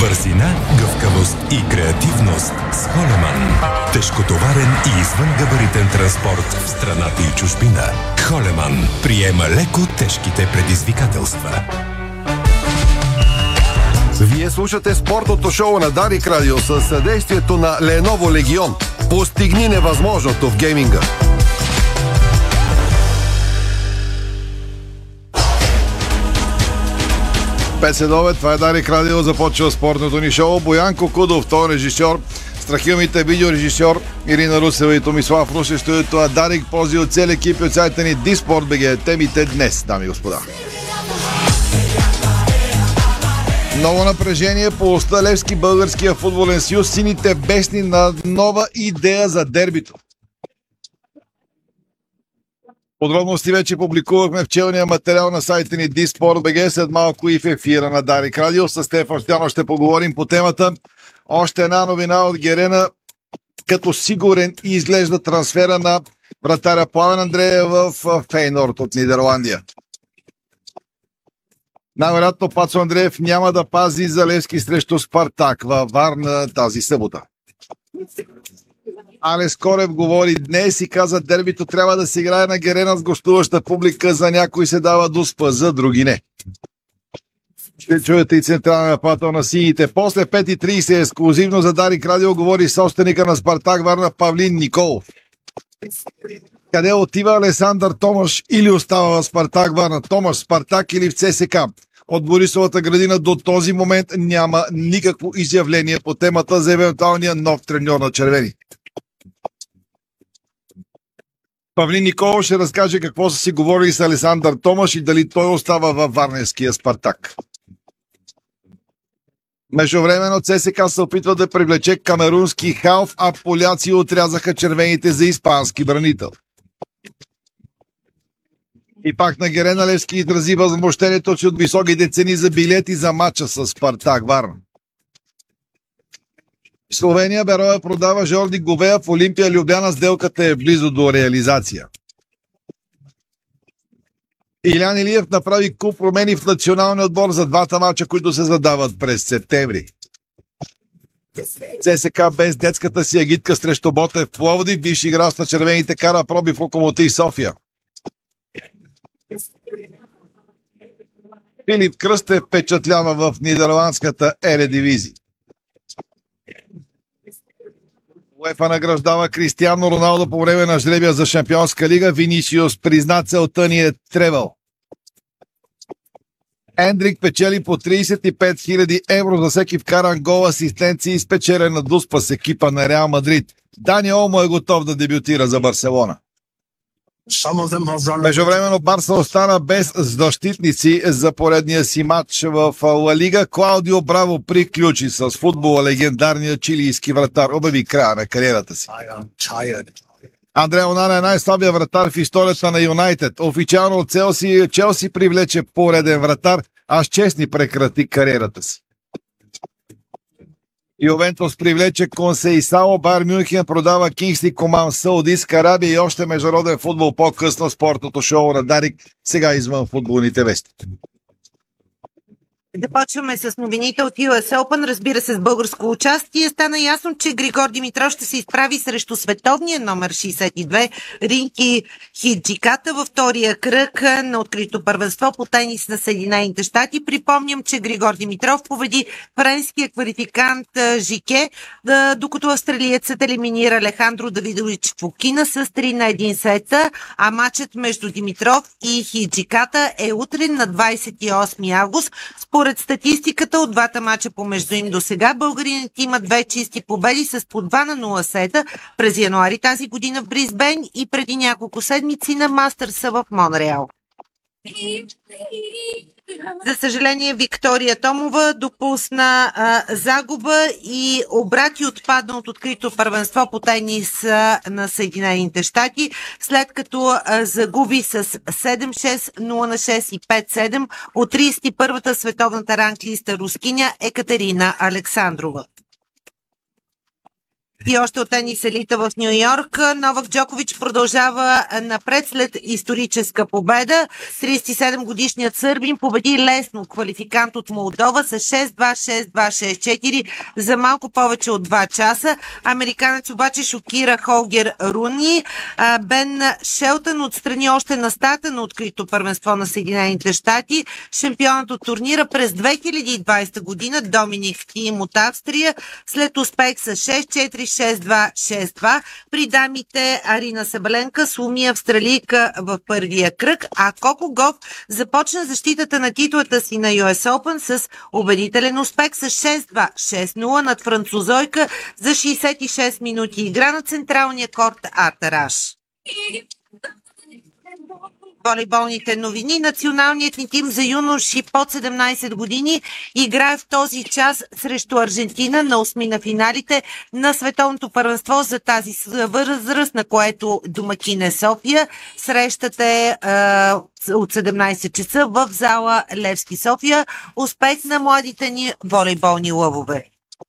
Бързина, гъвкавост и креативност с Холеман. Тежкотоварен и извънгабаритен транспорт в страната и чужбина. Холеман приема леко тежките предизвикателства. Вие слушате спортното шоу на Дарик Радио със съдействието на Lenovo Legion. Постигни невъзможното в гейминга. Песедове, това е Дарик Радио, започва спортното ни шоу. Боян Кокудов, той е режисьор, страхилмите видеорежисьор, Ирина Русева и Томислав Русев, студиото на Дарик, пози от цели екипи от сайта ни Диспорт.бг. Темите днес, дами и господа. Ново напрежение по уста Левски, Българския футболен съюз, сините бесни на нова идея за дербито. Подробности вече публикувахме в челния материал на сайта ни Диспорт.бг, след малко и в ефира на Дарик Радио. С Стефан Стоянов ще поговорим по темата. Още една новина от Герена, като сигурен и изглежда трансфера на вратаря Пламен Андреев в Фейнорд от Нидерландия. Най-вероятно Пацо Андреев няма да пази за Левски срещу Спартак във Варна тази събота. Алес Корев говори днес и каза, дербито трябва да се играе на Герена с гостуваща публика, за някой се дава дуспа, за други не. Ще чуете и централен нападател на сините. После 5:30 ексклузивно за Дарик Радио говори собственика на Спартак Варна Павлин Николов. Къде отива Алесандър Томаш или остава в Спартак Варна? Томаш, Спартак или в ЦСК? От Борисовата градина до този момент няма никакво изявление по темата за евентуалния нов треньор на червени. Павлин Николов ще разкаже какво са си говорили с Алесандър Томаш и дали той остава във варненския Спартак. Междувременно ЦСКА се опитва да привлече камерунски халф, а поляци отрязаха червените за испански бранител. И пак на Герена Левски изрази възмущението, че от високите цени за билети за матча с Спартак Варна. Словения Бероя продава Жорди Говея в Олимпия Любляна. Сделката е близо до реализация. Илян Илиев направи куп промени в националния отбор за двата мача, които се задават през септември. ЦСКА без детската си агитка срещу Ботев Пловдив, бивши играч на червените, кара проби в Локомотив София. Филип Кръстев впечатлява в нидерландската Ередивизия. УЕФА награждава Кристиано Роналдо по време на жребия за Шампионска лига. Винисиус призна, целта ни е тревел. Ендрик печели по 35 000 евро за всеки вкаран гол, асистенции и спечелена дуспа с екипа на Реал Мадрид. Дани Олмо е готов да дебютира за Барселона. Междувременно Барса остана без защитници за поредния си матч в Ла Лига. Клаудио Браво приключи с футбола. Легендарният чилийски вратар обяви края на кариерата си. Андре Онана е най-слабия вратар в историята на Юнайтед. Официално от Челси привлече пореден вратар, а с честни прекрати кариерата си. Ювентус привлече Консейсао, Байер Мюнхен продава Кингсли Коман, Саудитска Арабия и още международен футбол по-късно. Спортното шоу на Дарик, сега извън футболните вести. Започваме с новините от US Open, разбира се с българско участие. Стана ясно, че Григор Димитров ще се изправи срещу световния номер 62 Ринки Хиджиката във втория кръг на открито първенство по тенис на Съединените щати. Припомням, че Григор Димитров победи френския квалификант Жике, докато австралиецът елиминира Алехандро Давидович Фокина с 3-1 сета, а матчът между Димитров и Хиджиката е утре на 28 август. Според статистиката от двата мача помежду им до сега, българинът има 2 чисти победи с по 2-0 сета през януари тази година в Бризбен и преди няколко седмици на Мастърса в Монреал. За съжаление, Виктория Томова допусна загуба и обрати отпадна от открито първенство по тенис на Съединените щати, след като загуби с 7-6, 0-6 и 5-7 от 31-та световната ранглиста рускиня Екатерина Александрова. И още от тенис елита в Ню Йорк. Новак Джокович продължава напред след историческа победа. 37-годишният сърбин победи лесно квалификант от Молдова с 6-2, 6-2, 6-4 за малко повече от 2 часа. Американец обаче шокира Холгер Руни. Бен Шелтън отстрани още на старта на открито първенство на Съединените щати. Шампионът от турнира през 2020 година Доминик Тим от Австрия след успех с 6-4, 6-2, 6-2. При дамите Арина Сабаленка сломи австралийка в първия кръг, а Коко Гауф започна защитата на титлата си на US Open с убедителен успех с 6-2, 6-0 над французойка за 66 минути игра на централния корт Артараш. Волейболните новини. Националният ни тим за юноши под 17 години играе в този час срещу Аржентина на 8 на финалите на световното първенство за тази възраст, на което домакин е София. Срещата е от 17 часа в зала Левски София. Успех на младите ни волейболни лъвове.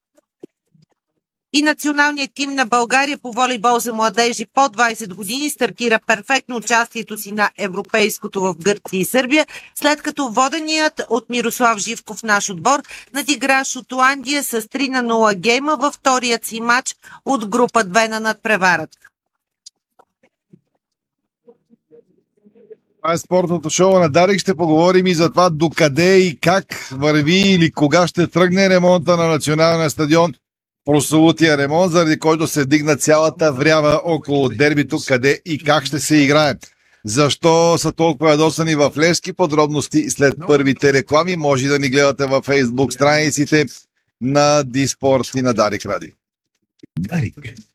И националният тим на България по волейбол за младежи под 20 години стартира перфектно участието си на европейското в Гърция и Сърбия, след като воденият от Мирослав Живков наш отбор надигра Шотландия с 3-0 гейма във вторият си матч от група 2 на надпреварата. Това е спортното шоу на Дарик. Ще поговорим и за това докъде и как върви или кога ще тръгне ремонта на националния стадион. Прословутия ремонт, заради който се дигна цялата врява около дербито, къде и как ще се играе. Защо са толкова ядосани в Левски? Подробности след първите реклами. Може да ни гледате във Фейсбук страниците на Диспорт и на Дарик Ради. Дарик.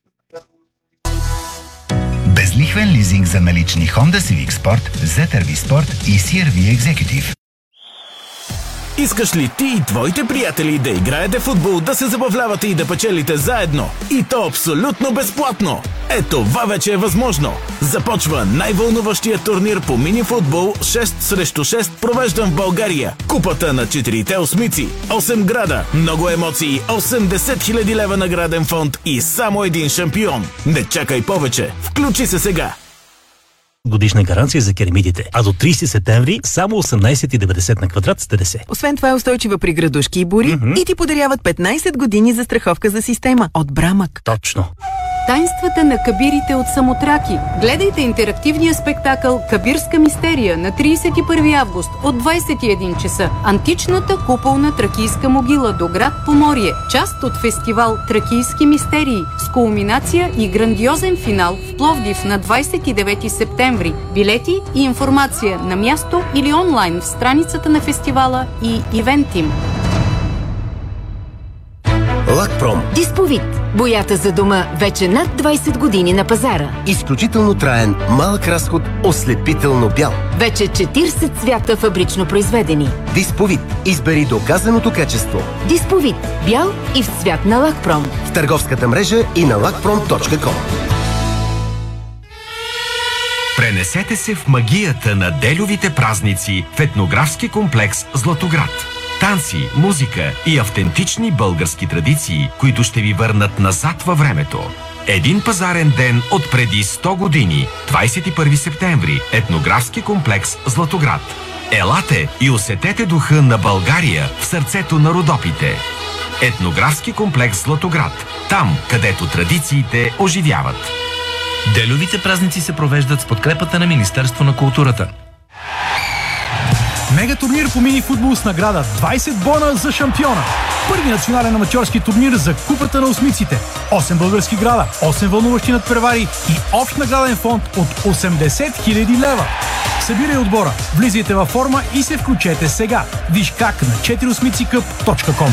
Безлихвен лизинг за налични Honda Civic Sport, ZR-V Sport и CR-V Executive. Искаш ли ти и твоите приятели да играете футбол, да се забавлявате и да печелите заедно? И то абсолютно безплатно! Ето това вече е възможно! Започва най-вълнуващия турнир по мини-футбол 6 срещу 6, провеждан в България. Купата на 4-те осмици, 8 града, много емоции, 80 000 лева награден фонд и само един шампион. Не чакай повече! Включи се сега! Годишна гаранция за керамидите. А до 30 септември само 18,90 на квадрат с ДДС. Освен това е устойчива при градушки и бури и ти подаряват 15 години за страховка за система от Брамък. Точно. Тайнствата на кабирите от Самотраки. Гледайте интерактивния спектакъл Кабирска мистерия на 31 август от 21 часа. Античната куполна тракийска могила до град Поморие. Част от фестивал Тракийски мистерии с кулминация и грандиозен финал в Пловдив на 29 септември. Билети и информация на място или онлайн в страницата на фестивала и Ивентим. Лакпром. Дисповит. Боята за дома вече над 20 години на пазара. Изключително траен, малък разход, ослепително бял. Вече 40 цвята фабрично произведени. Дисповит. Избери доказаното качество. Дисповит. Бял и в цвят на Лакпром. В търговската мрежа и на lakprom.com. Пренесете се в магията на Дельовите празници в етнографски комплекс Златоград. Танци, музика и автентични български традиции, които ще ви върнат назад във времето. Един пазарен ден от преди 100 години, 21 септември, етнографски комплекс Златоград. Елате и усетете духа на България в сърцето на Родопите. Етнографски комплекс Златоград. Там, където традициите оживяват. Дельовите празници се провеждат с подкрепата на Министерство на културата. Мега турнир по мини-футбол с награда 20 бона за шампиона. Първи национален аматьорски турнир за купата на осмиците. 8 български града, 8 вълнуващи надпревари и общ награден фонд от 80 000 лева. Събирай отбора, влизайте във форма и се включете сега. Виж как на 4osmiciccup.com.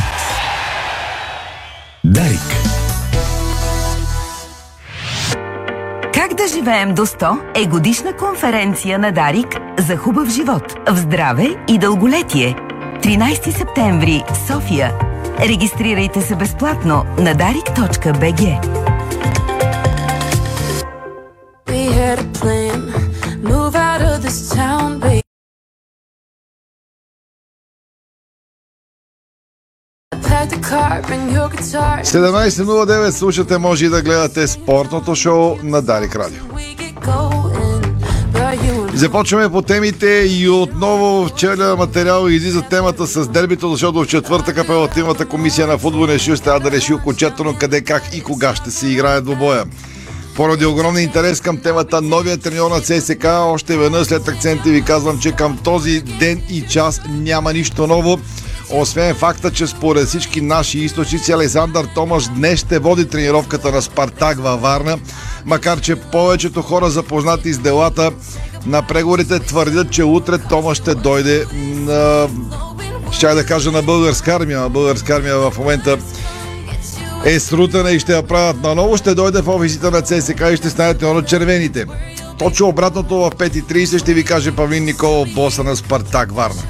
Дарик. Как да живеем до 100 е годишна конференция на Дарик за хубав живот, в здраве и дълголетие. 13 септември, София. Регистрирайте се безплатно на darik.bg. 17:09 слушате, може и да гледате спортното шоу на Дарик Радио. Започваме по темите и отново в черния материал излиза темата с дербито, защото в четвъртък апелативната комисия на футболния съюз трябва да реши окончателно къде, как и кога ще се играе двобоя. Поради огромен интерес към темата, новият треньор на ЦСК, още веднъж след акценти ви казвам, че към този ден и час няма нищо ново, освен факта, че според всички наши източници Александър Томаш днес ще води тренировката на Спартак във Варна, макар че повечето хора, запознати с делата на преговорите, твърдят, че утре Томаш ще дойде на българска армия. Българска армия в момента е срутена и ще я правят наново. Ще дойде в офисите на ЦСК и ще стане треньор от червените. Точно обратното в 5:30 ще ви каже Павлин Николов, боса на Спартак Варна.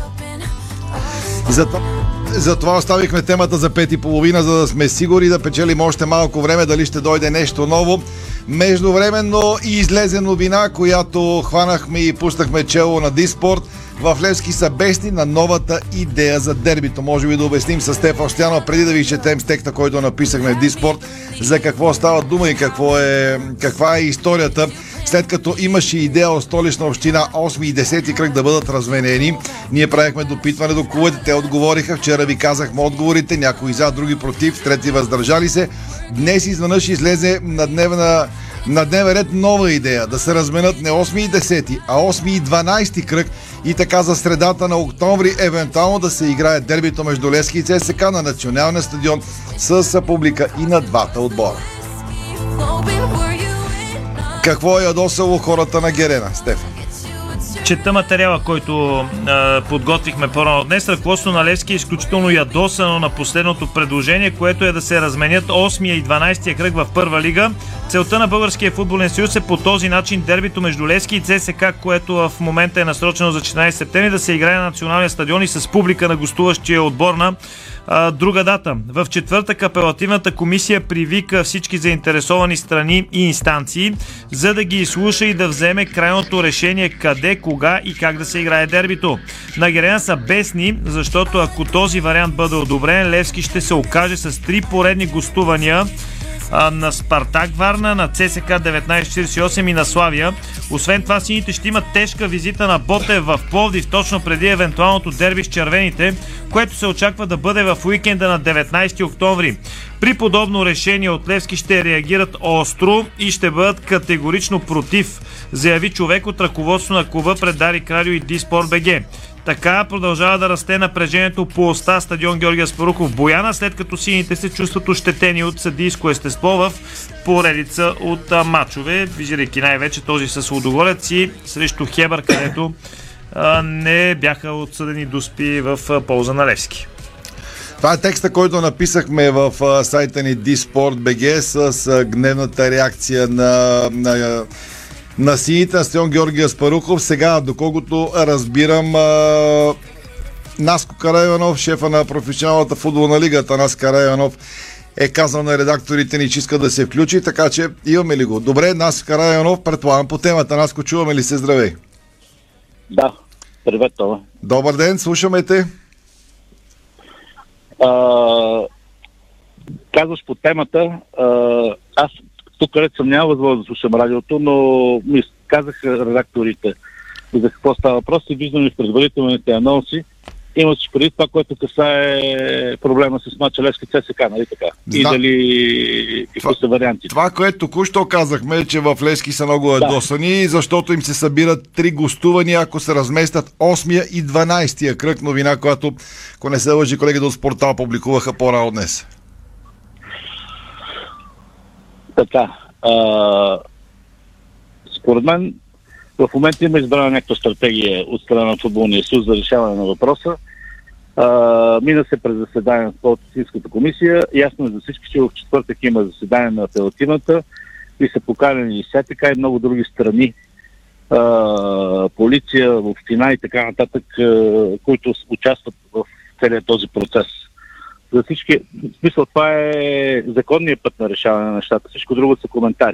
Затова оставихме темата за 5:30, за да сме сигурни да печелим още малко време, дали ще дойде нещо ново. Междувременно излезе новина, която хванахме и пуснахме чело на Диспорт. В Левски са бесни на новата идея за дербито. Може би да обясним с Стефан Стоянов, преди да ви четем с текста, който написахме в Диспорт, за какво става дума и каква е историята. След като имаше идея от Столична община 8 и 10 кръг да бъдат разменени, ние правихме допитване до клубовете, те отговориха. Вчера ви казахме отговорите, някои за, други против, трети въздържали се. Днес изведнъж излезе на дневен ред нова идея, да се разменят не 8 и 10, а 8 и 12 кръг и така за средата на октомври евентуално да се играе дербито между Левски и ЦСКА на националния стадион с публика и на двата отбора. Какво е ядосало хората на Герена, Стефан? Чета материала, който подготвихме по-рано днес. Ръководството на Левски е изключително ядосано на последното предложение, което е да се разменят 8-я и 12-я кръг в първа лига. Целта на Българския футболен съюз е по този начин дербито между Левски и ЦСКА, което в момента е насрочено за 14 септември, да се играе на националния стадион и с публика на гостуващия отбор на друга дата. В четвъртък апелативната комисия привика всички заинтересовани страни и инстанции, за да ги изслуша и да вземе крайното решение къде, кога и как да се играе дербито. На Герена са бесни, защото ако този вариант бъде одобрен, Левски ще се окаже с 3 поредни гостувания на Спартак Варна, на ЦСКА 1948 и на Славия. Освен това, сините ще имат тежка визита на Ботев в Пловдив точно преди евентуалното дерби с червените, което се очаква да бъде в уикенда на 19 октомври. При подобно решение от Левски ще реагират остро и ще бъдат категорично против, заяви човек от ръководство на клуба пред Дарик Радио и Диспорт БГ. Така продължава да расте напрежението по оста стадион Георги Аспарухов в Бояна, след като сините се чувстват ощетени от съдийско естество в поредица от мачове, визирайки най-вече този с Лудогорец и срещу Хебър, където не бяха отсъдени дуспи в полза на Левски. Това е текста, който написахме в сайта ни Disport.bg с гневната реакция на сините на стадион Георги Аспарухов. Сега, доколкото разбирам, Наско Караиванов, шефа на професионалната футболна лига, Атанас Караиванов, е казал на редакторите ни, че иска да се включи, така че имаме ли го? Добре, Наско Караиванов, предполагам по темата. Наско, чуваме ли се? Здравей! Да, привет, това. Добър ден, слушаме те. Казваш по темата, аз тук където съм няма възможност да слушам радиото, но ми казаха редакторите за какво става въпрос и виждам и в предварителните анонси. Имаш преди това, което касае проблема с мача Левски ЦСКА, нали така? И дали какво са варианти? Това, което току-що казахме, е, че в Левски са много ядосани, защото им се събират 3 гостувания, ако се разместят 8-я и 12-я кръг, новина, която, ако не се лъжи, колегите от Спортал публикуваха по-рано днес. Така. Според мен в момента има избрана някаква стратегия от страна на футболния съюз за решаване на въпроса. Мина се през заседание на Спортистическата комисия. Ясно е за всички, че в четвъртък има заседание на апелативната и са поканени и СТК и много други страни, полиция, община и така нататък, които участват в целият този процес. За всички, в смисъл, това е законният път на решаване на нещата. Всичко друго са коментари.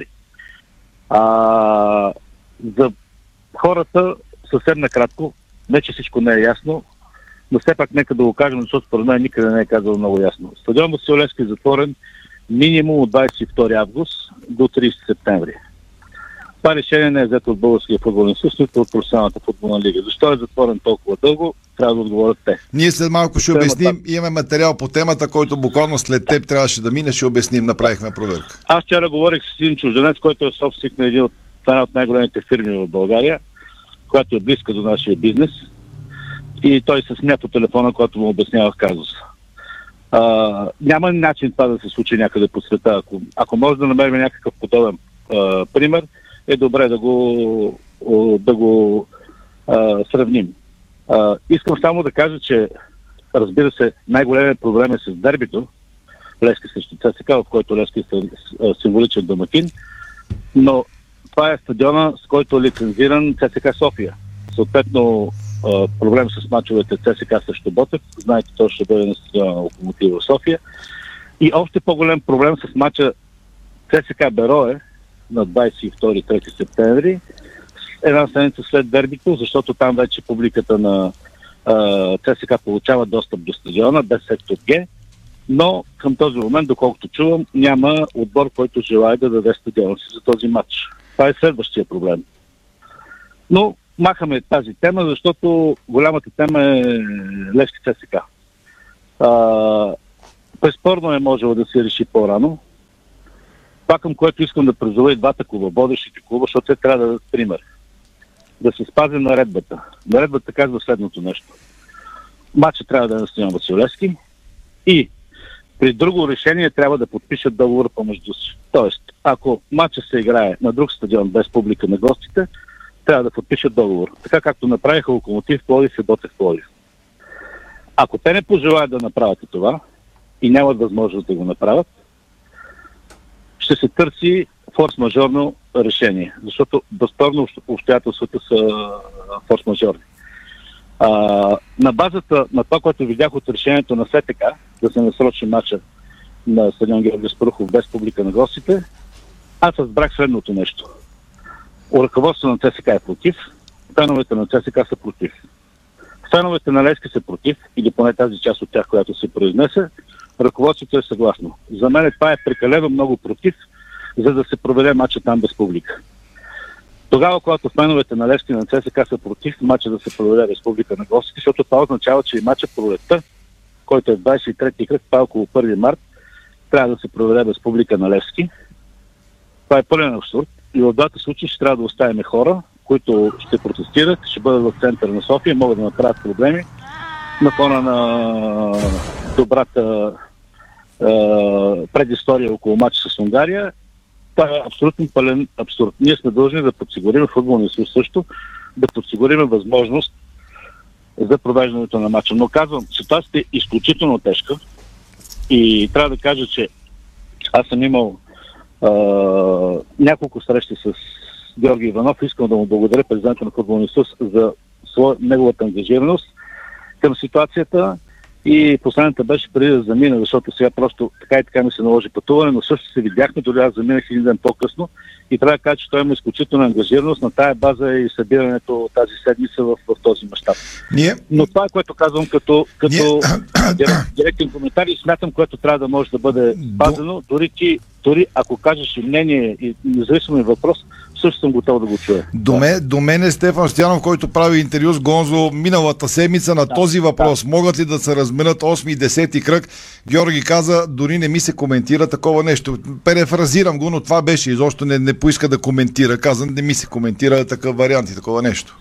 За хората, съвсем накратко, не че всичко не е ясно, Но все пак нека да го кажем, защото според мен никъде не е казал много ясно. Стадион Васил Левски е затворен минимум от 22 август до 30 септември. Това решение не е взето от Българския футболен съюз, нито от Професионалната футболна лига. Защо е затворен толкова дълго, трябва да отговорят те. Ние след малко ще обясним, имаме материал по темата, който буквално след теб трябваше да мине, ще обясним, направихме проверка. Аз вчера говорих с един чужденец, който е собственик на една от най-големите фирми в България, която е близка до нашия бизнес, и той се смя по телефона, когато му обяснявах казуса. Няма начин това да се случи някъде по света. Ако може да намерим някакъв подобен пример, е добре да го сравним. Искам само да кажа, че разбира се, най-големият проблем е с дербито, Левски срещу ЦСКА, в който Левски е символичен домакин, но това е стадиона, с който е лицензиран ЦСКА София. Съответно, проблем с мачовете ЦСКА срещу Ботев, знаете, то ще бъде на стадиона на Локомотива в София. И още по-голям проблем с мача ЦСКА Берое на 22-3 септември, една седмица след дербито, защото там вече публиката на ЦСКА получава достъп до стадиона без сектор Г, но към този момент, доколкото чувам, няма отбор, който желае да даде стадиона си за този матч. Това е следващия проблем. Но махаме тази тема, защото голямата тема е Левски ЦСКА. Безспорно е можело да се реши по-рано. Това, към което искам да призова и двата клуба, водещите клуба, защото те трябва да дадат пример. Да се спази наредбата. Наредбата казва следното нещо. Матчът трябва да е на стадион Васил Левски и при друго решение трябва да подпишат договор помежду си. Тоест, ако матчът се играе на друг стадион без публика на гостите, трябва да подпишат договор. Така както направиха Локомотив Пловдив и Ботев Пловдив. Ако те не пожелаят да направят това и нямат възможност да го направят, ще се търси форс-мажорно решение, защото безспорно обстоятелствата са форс-мажорни. На базата на това, което видях от решението на СТК, да се насрочи матча на стадион Георги Спарухов без публика на гостите, аз разбрах следното нещо. Ръководството на ЦСКА е против, феновете на ЦСКА са против. Феновете на Левски са против, или поне тази част от тях, която се произнесе, ръководството е съгласно. За мен това е прекалено много против, за да се проведе матча там без публика. Тогава, когато феновете на Левски и на ЦСКА са против матча да се проведе без публика на гостите, защото това означава, че и матча пролетта, който е 23-ти кръг, това около 1 март, трябва да се проведе без публика на Левски. Това е пълен абсурд. И в двата случаи ще трябва да оставим хора, които ще протестират, ще бъдат в центъра на София, могат да направят проблеми на фона на добрата предистория около матча с Унгария. Това е абсолютно пълен абсурд. Ние сме длъжни да подсигурим футболния съюз също, да подсигурим възможност за провеждането на матча. Но казвам, ситуацията е изключително тежка и трябва да кажа, че аз съм имал няколко срещи с Георги Иванов. Искам да му благодаря, президента на футболния съюз, за неговата ангажираност към ситуацията. И последната беше преди да замина, защото сега просто така и така ми се наложи пътуване, но също се видяхме, дори аз заминах един ден по-късно и трябва да кажа, че той има изключителна ангажираност на тая база и събирането тази седмица в този мащаб. Но това е, което казвам като директен коментар и смятам, което трябва да може да бъде базено. Дори ако кажеш и мнение и независимо въпрос, също съм готов да го чуя. До мен е Стефан Стоянов, който прави интервю с Гонзо миналата седмица на този въпрос. Могат ли да се разменят 8 и 10 кръг? Георги каза, дори не ми се коментира такова нещо. Перефразирам го, но това беше. Изобщо не поиска да коментира. Каза, не ми се коментира такъв вариант и такова нещо.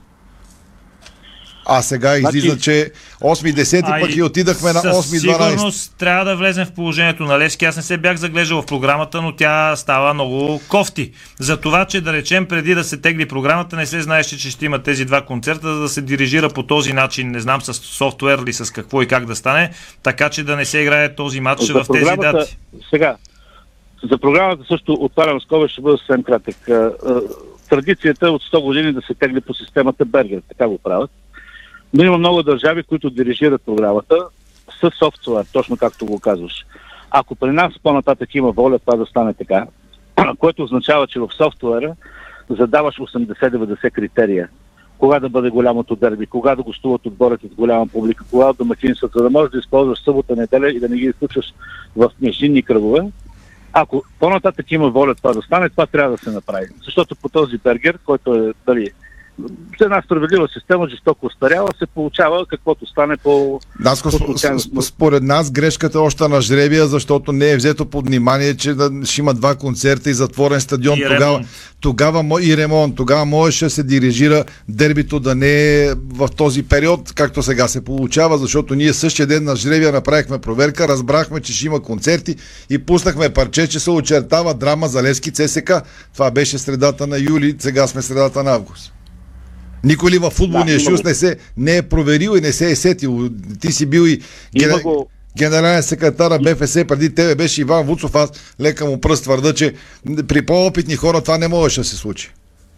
А сега излиза, че 8-10 пък и отидахме на 8-12. Сигурност трябва да влезем в положението на Левски. Аз не се бях заглеждал в програмата, но тя става много кофти. За това, че да речем преди да се тегли програмата, не се знаеше, че ще има тези два концерта, за да се дирижира по този начин, не знам с софтуер или с какво и как да стане, така че да не се играе този матч в тези дати. Сега, за програмата също отварям скоба, ще бъда съвсем кратък. Традицията от 100 години да се тегли по системата Бергер, така го правят. Но има много държави, които дирижират програмата с софтуер, точно както го казваш. Ако при нас по-нататък има воля това да стане така, което означава, че в софтуера задаваш 80-90 критерия, кога да бъде голямото дерби, кога да гостуват отборите с голяма публика, кога да домакинстват, за да можеш да използваш събота, неделя и да не ги изключваш в междинни кръгове. Ако по-нататък има воля това да стане, това трябва да се направи. Защото по този бергер, който е с една справедлива система, жестоко остаряла, се получава каквото стане по... Според нас грешката е още на жребия, защото не е взето под внимание, че ще има 2 концерта и затворен стадион. И ремонт. Тогава можеше да се дирижира дербито да не е в този период, както сега се получава, защото ние същия ден на жребия направихме проверка, разбрахме, че ще има концерти и пуснахме парче, че се очертава драма за Левски ЦСК. Това беше средата на юли, сега сме средата на август. Никой ли във футболния шус не е проверил и не се е сетил? Ти си бил и генерален секретар на БФС, преди тебе беше Иван Вуцов, аз лека му пръст твърда, че при по-опитни хора това не можеше да се случи.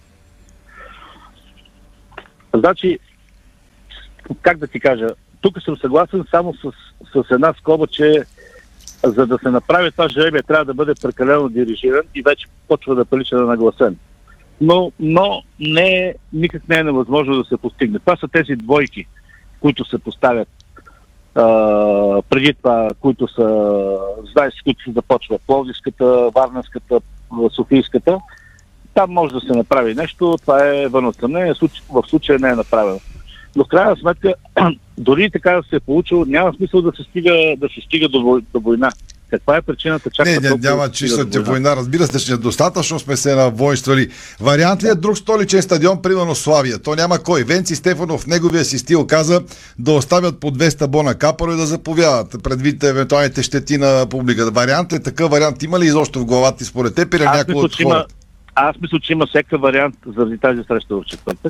Значи, как да ти кажа, тук съм съгласен само с една скоба, че за да се направи това жребие трябва да бъде прекалено дирижиран и вече почва да прилича на нагласен. Но никак не е невъзможно да се постигне. Това са тези двойки, които се поставят преди това, които са, знаеш, с които се започва Пловдивската, Варненската, Софийската. Там може да се направи нещо, това е вън от съмнение, в случая не е направено. Но в крайна сметка, дори така да се е получило, няма смисъл да се стига до война. Каква е причината? Няма числата война. Разбира се, че достатъчно сме се навойствали. Вариант ли е друг столичен стадион, примерно Славия? То няма кой. Венци Стефанов в неговия си стил каза да оставят по 200 бона капаро и да заповядат предвид евентуалните щети на публиката. Вариант е такъв вариант. Има ли изобщо в главата ти според теб или някой от хората? Аз мисля, че има всеки вариант заради тази среща в четвъртък.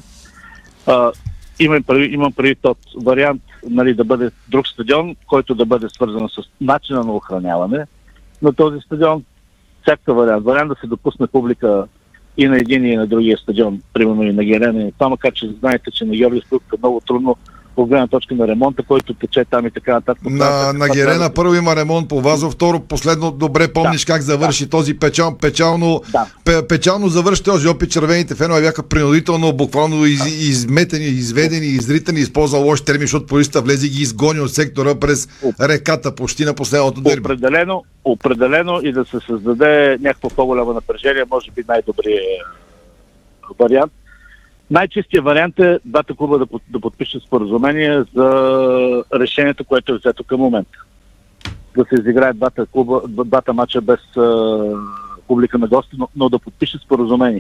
Имам преди тот вариант, да бъде друг стадион, който да бъде свързан с начина на охраняване на този стадион. Всякакъв вариант. Вариант да се допусне публика и на един и на другия стадион, примерно и на Герена. Това макар, че знаете, че на Георгиевска е много трудно от гледна точка на ремонта, който тече там и така нататък. На Герена първо има ремонт по Вазов, второ последно добре помниш как завърши този печално завърши този опит. Червените фенове бяха принудително, буквално изметени, изведени, изритани, използва лош термин, защото полицията влезе и ги изгони от сектора през реката почти на последното дерби. Определено и да се създаде някакво по-голямо напрежение, може би най-добрият вариант. Най-чистият вариант е двата клуба да подпишат споразумение за решението, което е взето към момента. Да се изиграят двата мача без публика на гости, но да подпишат споразумение.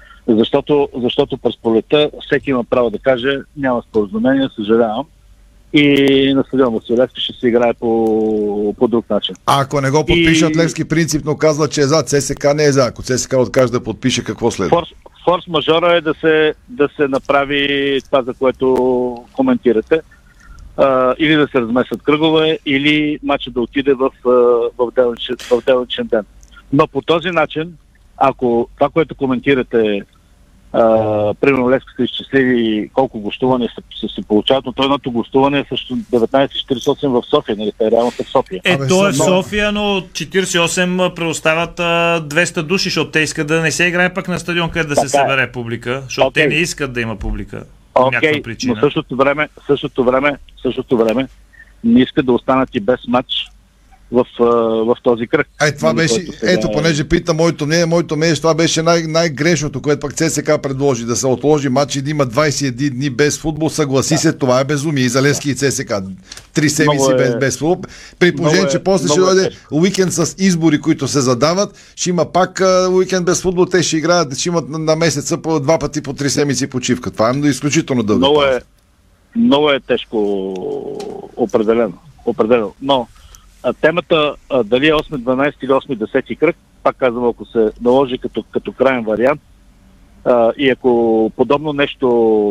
Защото през пролетта всеки има право да каже няма споразумение, съжалявам. И на стадион Васил Левски ще се играе по друг начин. А ако не го подпишат, Левски принципно казва, че е за, ЦСКА не е за. Ако ЦСКА откаже да подпише, какво следва? Форс-мажора е да се направи това, за което коментирате. Или да се разместят кръгове, или матчът да отиде в делничен ден. Но по този начин, ако това, което коментирате, примерно Левски са изчислили колко гостувания се получават, но то едното гостуване е също 1948 в София, нали? Те реално са в София. То е в София, но 48 предоставят 200 души, защото те искат да не се играе пък на стадион, където да се събере публика, защото те не искат да има публика. Някаква причина. Но същото време не искат да останат и без матч в този кръг. Това беше, понеже пита моето мнение, това беше най-грешното, което пък ЦСКА предложи, да се отложи матч и да има 21 дни без футбол, съгласи се, това е безумие и за Левски и ЦСКА. 3 седмици без футбол. При положение, че после ще дойде уикенд с избори, които се задават, ще има пак уикенд без футбол, те ще играят, ще имат на месеца по 2 пъти по 3 седмици почивка. Това е изключително дълго. Много е тежко определено. Но темата дали е 8, 12 или 8, 10 кръг, пак казвам, ако се наложи като крайен вариант и ако подобно нещо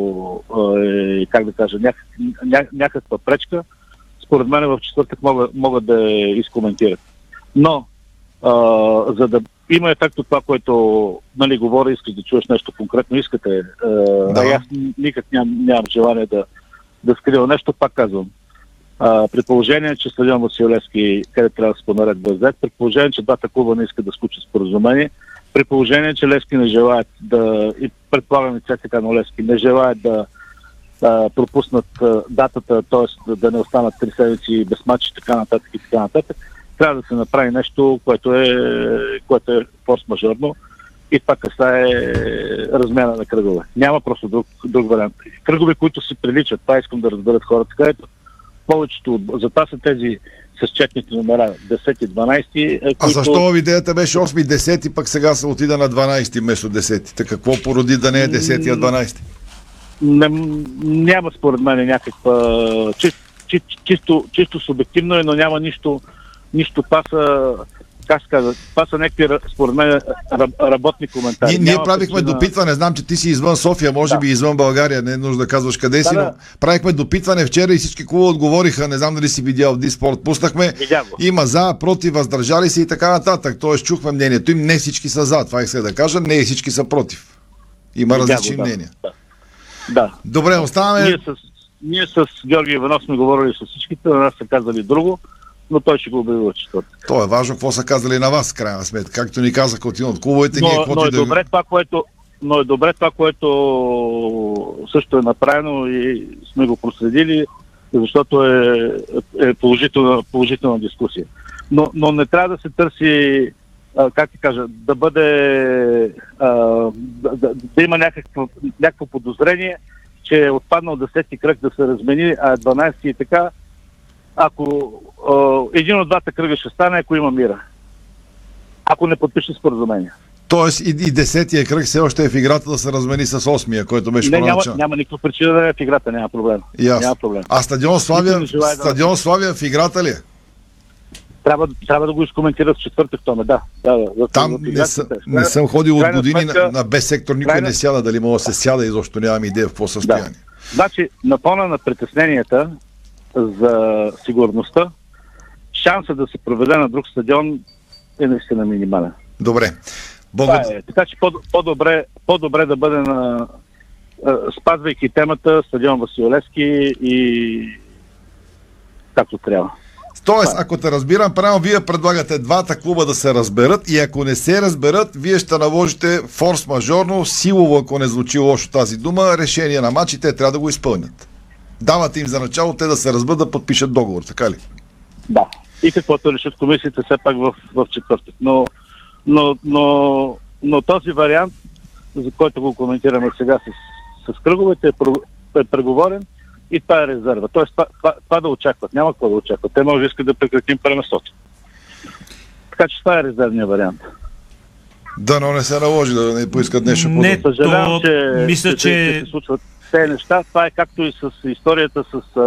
как да кажа, някаква пречка, според мен в четвъртък могат да изкоментират. Но за да има ефект от това, което говоря, искаш да чуеш нещо конкретно, искате. Аз никак нямам желание да скрия нещо, пак казвам. При положение, че стадион Васил Левски, къде трябва да се понаред бъздет, при положение, че двата клуба не искат да сключат споразумение, при положение, че Левски не желаят предполагам и ЦСКА на Левски не желаят да пропуснат датата, т.е. да не останат 3 седмици без матч и така нататък и така нататък. Трябва да се направи нещо, което е форс-мажорно и това касае размяна на кръгове. Няма просто друг вариант. Кръгове, които си приличат, това искам да разберат хората, където повечето за това са тези с четните номера 10-12. А защо идеята беше 8-10, пък сега се отида на 12 вместо 10? Така какво породи да не е 10 а 12? Няма според мен някаква чисто субективно е, но няма нищо това са някакви, според мен, работни коментари. Ние правихме допитване, знам, че ти си извън София, може би извън България, не е нужда да казваш къде си, но правихме допитване вчера и всички клубове отговориха, не знам дали си видял в Диспорт, пуснахме, има за, против, въздържали се и така нататък, т.е. чухме мнението им, не всички са за, това исках да кажа, не всички са против. Има различни мнения. Да. Добре, оставаме... Ние с Георги Иванов сме говорили с всичките, на нас са казали друго, но той ще го обяви четвъртък. То е важно какво са казали на вас, крайна сметка. Както ни казаха от един от клубовете, но е добре това, което също е направено и сме го проследили, защото е положителна дискусия. Но не трябва да се търси, как ти кажа, да бъде да има някакво подозрение, че е отпаднал 10-ти кръг да се размени, а 12-ти и така. Ако един от двата кръга ще стане, ако има мира. Ако не подпише споразумение. Тоест и 10-тия кръг все още е в играта да се размени с 8-я, който беше по-начало. Няма никаква причина да е в играта, няма проблем. Няма проблем. А стадион Славия в играта ли е? Трябва да го изкоментират в четвъртък, Томе, да. Там не съм ходил от години на без сектор, никой не сяда, дали мога да се сяда и защо нямам идея в какво състояние. Да. Значи, на фона на притесненията за сигурността, шанса да се проведе на друг стадион е наистина минимален. Добре. Така че по-добре да бъде спазвайки темата стадион Васил Левски и както трябва. Тоест, ако те разбирам правилно, вие предлагате двата клуба да се разберат и ако не се разберат, вие ще наложите форс-мажорно, силово, ако не звучи лошо тази дума, решение на матч и те трябва да го изпълнят. Давате им за начало те да се разберат, да подпишат договор, така ли? Да. И каквото решат комисията все пак в четвъртък. Но този вариант, за който го коментираме сега с кръговете, е преговорен и това е резерва. Тоест това да очакват. Няма какво да очакват. Те може да искат да прекратим пренасоки. Така че това е резервният вариант. Дано не се наложи да не поискат нещо подобно. Не, съжалявам, че се случват тези неща. Това е както и с историята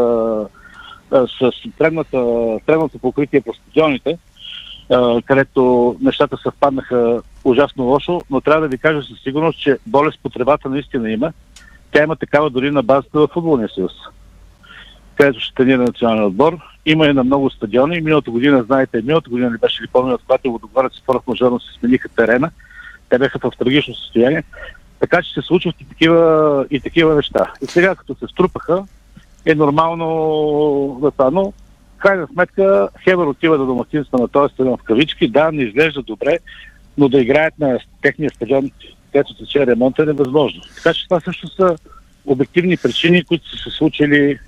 с тревното покритие по стадионите, където нещата съвпаднаха ужасно лошо, но трябва да ви кажа със сигурност, че болест по тревата наистина има. Тя има такава дори на базата в футболния съюз, където ще тренира национален отбор. Има и на много стадиони. Миналата година не беше ли помня, когато Водогорец и форс-мажорно се смениха терена. Те бяха в трагично състояние. Така че се случват и такива неща. И сега, като се струпаха, е нормално да това. Но, в крайна сметка, Хевър отива до домакинства на този стадион в кавички. Да, не изглежда добре, но да играят на техния стадион, където тече ремонт, е невъзможно. Така че това също са обективни причини, които са се случили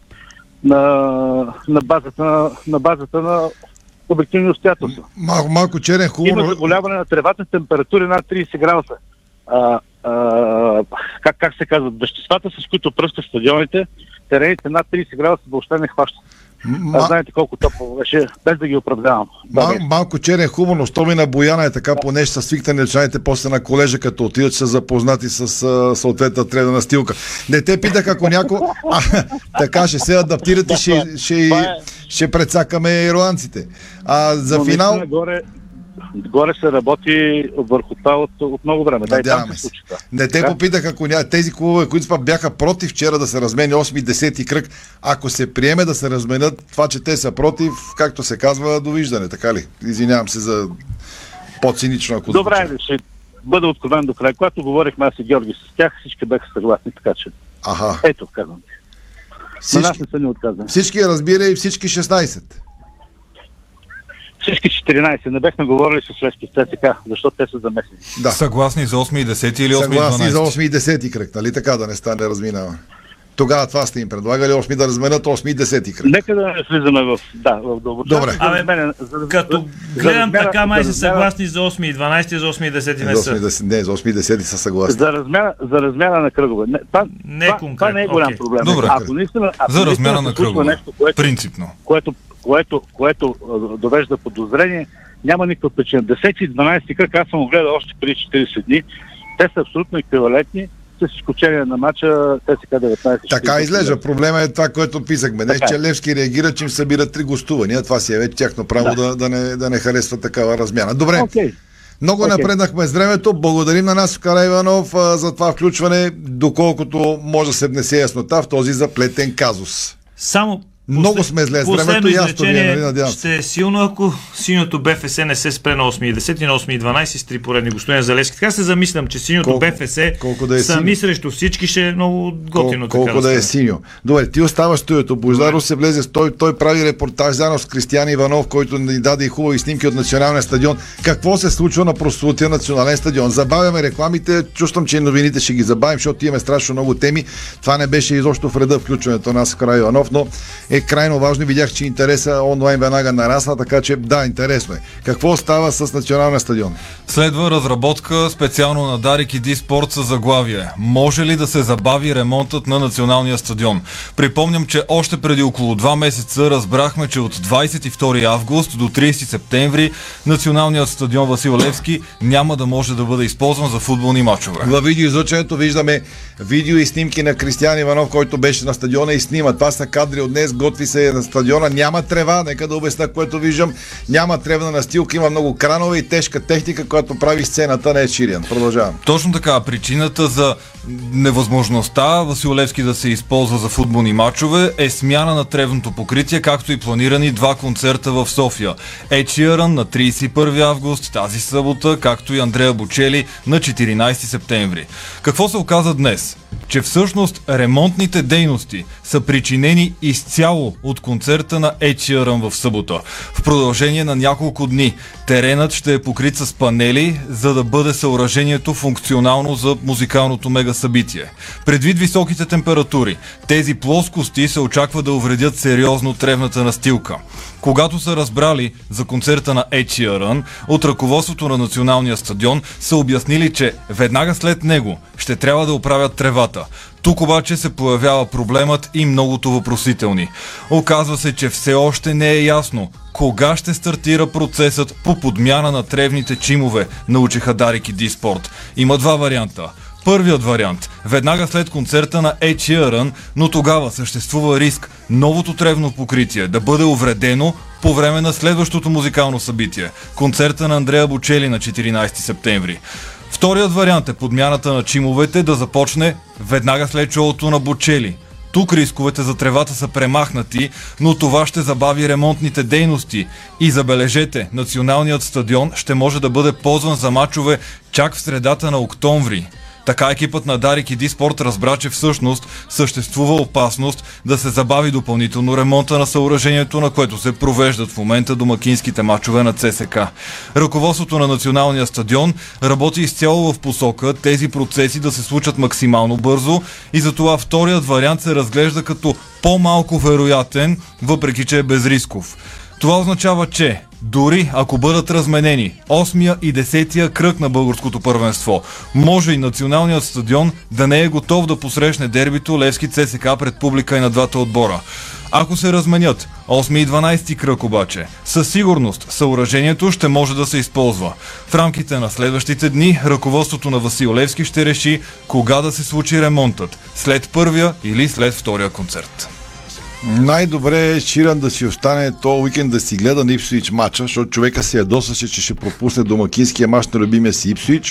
на базата на обективни обстоятелства. Малко черен хумор. Има заболяване на тревата, температури над 30 градуса. Как се казват, веществата, с които пръскат стадионите, терените над 30 градуса въобще не хващат. Знаете колко топло беше, без да ги оправдавам. Малко черен хумор, но щом и на Бояна е така, понеже са свикнали началите после на колежа, като отидат, са запознати с съответната трена настилка. Не те питах, ако някой... така ще се адаптират и ще прецакаме ирландците. За финал... Горе се работи върху това от много време. Надяваме се. Не те попитах, ако тези клубове, които бяха против вчера да се размени 8 и 10 кръг, ако се приеме да се разменят, това, че те са против, както се казва, довиждане, така ли? Извинявам се за по-цинично, ако добре, ще бъда откровен до край. Когато говорихме аз и Георги с тях, всички бяха съгласни, така че... Ето, казвам ти. На нас не са ни отказани. Всички разбира и всички 16. Всички 14. Не бехме говорили с Левски с ЦСКА, защото те са замесени. Да. Съгласни за 8 и 10 или 8 и 12? Съгласни за 8 и 10 кръг, нали така, да не стане разминава. Тогава това сте им предлагали, 8 да разменят 8 и 10 кръг. Нека да не влизаме в дълбочина. Добре. Като гледам така, май са съгласни за 8 и 12, за 8 и 10 не са. Не, за 8 и 10 са съгласни. За размяна на кръгове. Това не е голям проблем. Добре. Ако наистина, за размяна на кръгове. Нещо, принципно. Което довежда подозрение, няма никаква причина. 10 и 12 кръг, аз съм го гледал още преди 40 дни. Те са абсолютно еквивалентни, с изключение на матча ТСК 19. Така изглежда. Проблема е това, което писахме. Не, че Левски реагира, че им събират 3 гостувания. Това си е вече тяхно право да не харесва такава размяна. Добре. Много напреднахме с времето. Благодарим на Насо Караиванов за това включване, доколкото може да се внесе яснота в този заплетен казус. Много сме зле с времето и аз това ви надявам. Ще е силно, ако синьото БФС не се спре на 8 и 10 и на 8 и 12 с 3 поредни гостувания за Левски. Така се замислям, че синьото БФС сами срещу всички ще е много готино. Колко да е синьо. Добре, ти оставаш стоето. Бождаро се влезе, той прави репортаж заедно с Кристиян Иванов, който ни даде и хубави снимки от националния стадион. Какво се случва на прословутия национален стадион? Забавяме рекламите, чувствам, че новините ще ги забавим, защото имаме страшно много теми. Това не беше изобщо в реда включването на Насо Караиванов, но е крайно важно. Видях, че интереса онлайн веднага нарасна, така че да, интересно е. Какво става с националния стадион? Следва разработка специално на Дарик и Диспорт със заглавие. Може ли да се забави ремонтът на националния стадион? Припомням, че още преди около 2 месеца разбрахме, че от 22 август до 30 септември националният стадион Васил Левски няма да може да бъде използван за футболни мачове. Във видеоизлъчването виждаме видео и снимки на Кристиян Иванов, който беше на стадиона и снима. Това са кадри от днес, готви се на стадиона. Няма трева, нека да обясня, което виждам. Няма тревна настилка, има много кранове и тежка техника, която прави сцената на Ечириан. Продължавам. Точно така. Причината за невъзможността Васил Левски да се използва за футболни мачове е смяна на тревното покритие, както и планирани 2 концерта в София. Ечириан на 31 август, тази събота, както и Андреа Бочели на 14 септември. Какво се оказа днес? Че всъщност ремонтните дейности са причинени изцяло от концерта на Ed Sheeran в събота. В продължение на няколко дни теренът ще е покрит с панели, за да бъде съоръжението функционално за музикалното мега събитие. Предвид високите температури, тези плоскости се очаква да увредят сериозно тревната настилка. Когато са разбрали за концерта на Ed Sheeran, от ръководството на националния стадион са обяснили, че веднага след него ще трябва да оправят тревата. Тук обаче се появява проблемът и многото въпросителни. Оказва се, че все още не е ясно кога ще стартира процесът по подмяна на тревните чимове, научиха Дарик и Диспорт. Има 2 варианта. Първият вариант – веднага след концерта на Ed Sheeran, но тогава съществува риск новото тревно покритие да бъде увредено по време на следващото музикално събитие – концерта на Андреа Бочели на 14 септември. Вторият вариант е подмяната на чимовете да започне веднага след шоуто на Бочели. Тук рисковете за тревата са премахнати, но това ще забави ремонтните дейности. И забележете, националният стадион ще може да бъде ползван за мачове чак в средата на октомври. Така екипът на Дарик и Диспорт разбра, че всъщност съществува опасност да се забави допълнително ремонта на съоръжението, на което се провеждат в момента домакинските мачове на ЦСК. Ръководството на националния стадион работи изцяло в посока тези процеси да се случат максимално бързо и затова вторият вариант се разглежда като по-малко вероятен, въпреки че е безрисков. Това означава, че дори ако бъдат разменени 8-я и 10-я кръг на българското първенство, може и националният стадион да не е готов да посрещне дербито Левски ЦСК пред публика и на двата отбора. Ако се разменят 8 и 12 кръг обаче, със сигурност съоръжението ще може да се използва. В рамките на следващите дни ръководството на Васил Левски ще реши кога да се случи ремонтът, след първия или след втория концерт. Най-добре е Ширан да си остане този уикенд да си гледа на Ипсвич матча, защото човека се ядосаше, че ще пропусне домакинския мач на любимия си Ипсвич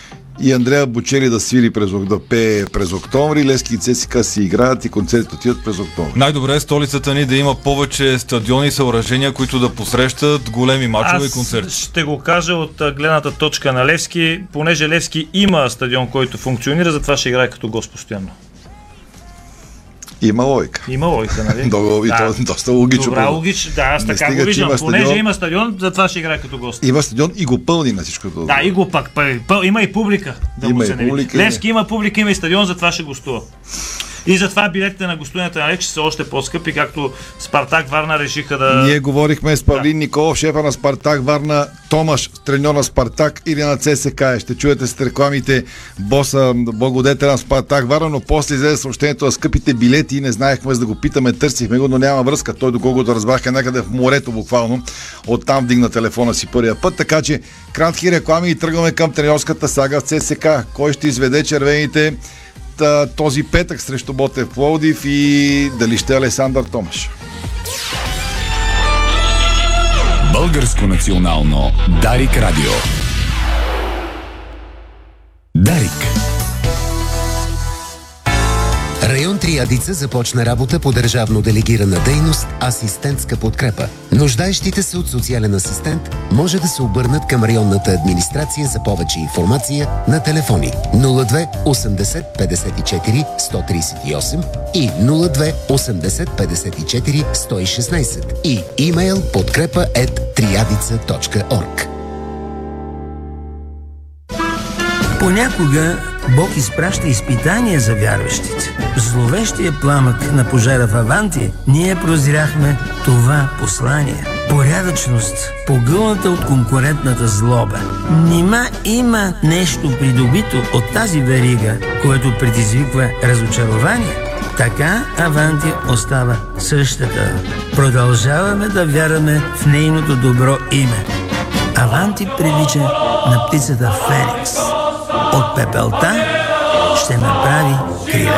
и Андреа Бочели да свири да пее през октомври, Левски и ЦСКА си играят и концертите отиват през октомври. Най-добре е столицата ни да има повече стадиони и съоръжения, които да посрещат големи мачове и концерти. Ще го кажа от гледната точка на Левски, понеже Левски има стадион, който функционира, затова ще играе като гост постоянно. Има логика. Има логика, нали? То е доста логично. Добра, логично. Да, аз така го виждам. Понеже има стадион, затова ще играе като гост. Има стадион и го пълни на всичко. Да, и го пак. Има и публика. Да му се не види. Левски има публика, има и стадион, затова ще гостува. И затова билетите на гостуването на Левски са още по-скъпи, както Спартак Варна решиха да... Ние говорихме с Павлин Николов, шефа на Спартак Варна, Томаш, треньор на Спартак или на ЦСК. Ще чуете с рекламите боса, благодетеля на Спартак Варна, но после излезе съобщението за скъпите билети. Не знаехме за да го питаме, търсихме го, но няма връзка. Той, доколкото разбраха, някъде в морето буквално. Оттам вдигна телефона си първия път. Така че кратки реклами и тръгваме към треньорската сага в ЦСК. Кой ще изведе червените този петък срещу Ботев Пловдив и дали ще е Александър Томаш? Българско национално Дарик Радио. Дарик. Район Триадица започна работа по държавно делегирана дейност асистентска подкрепа. Нуждаещите се от социален асистент може да се обърнат към районната администрация за повече информация на телефони 02 80 54 138 и 02 80 54 116 и имейл подкрепа@triadica.org. Понякога Бог изпраща изпитания за вярващите. В зловещия пламък на пожара в Аванти ние прозряхме това послание. Порядъчност, погълната от конкурентната злоба. Нима има нещо придобито от тази верига, което предизвиква разочарование? Така Аванти остава същата. Продължаваме да вярваме в нейното добро име. Аванти прилича на птицата Феникс. От пепелта ще направи криле.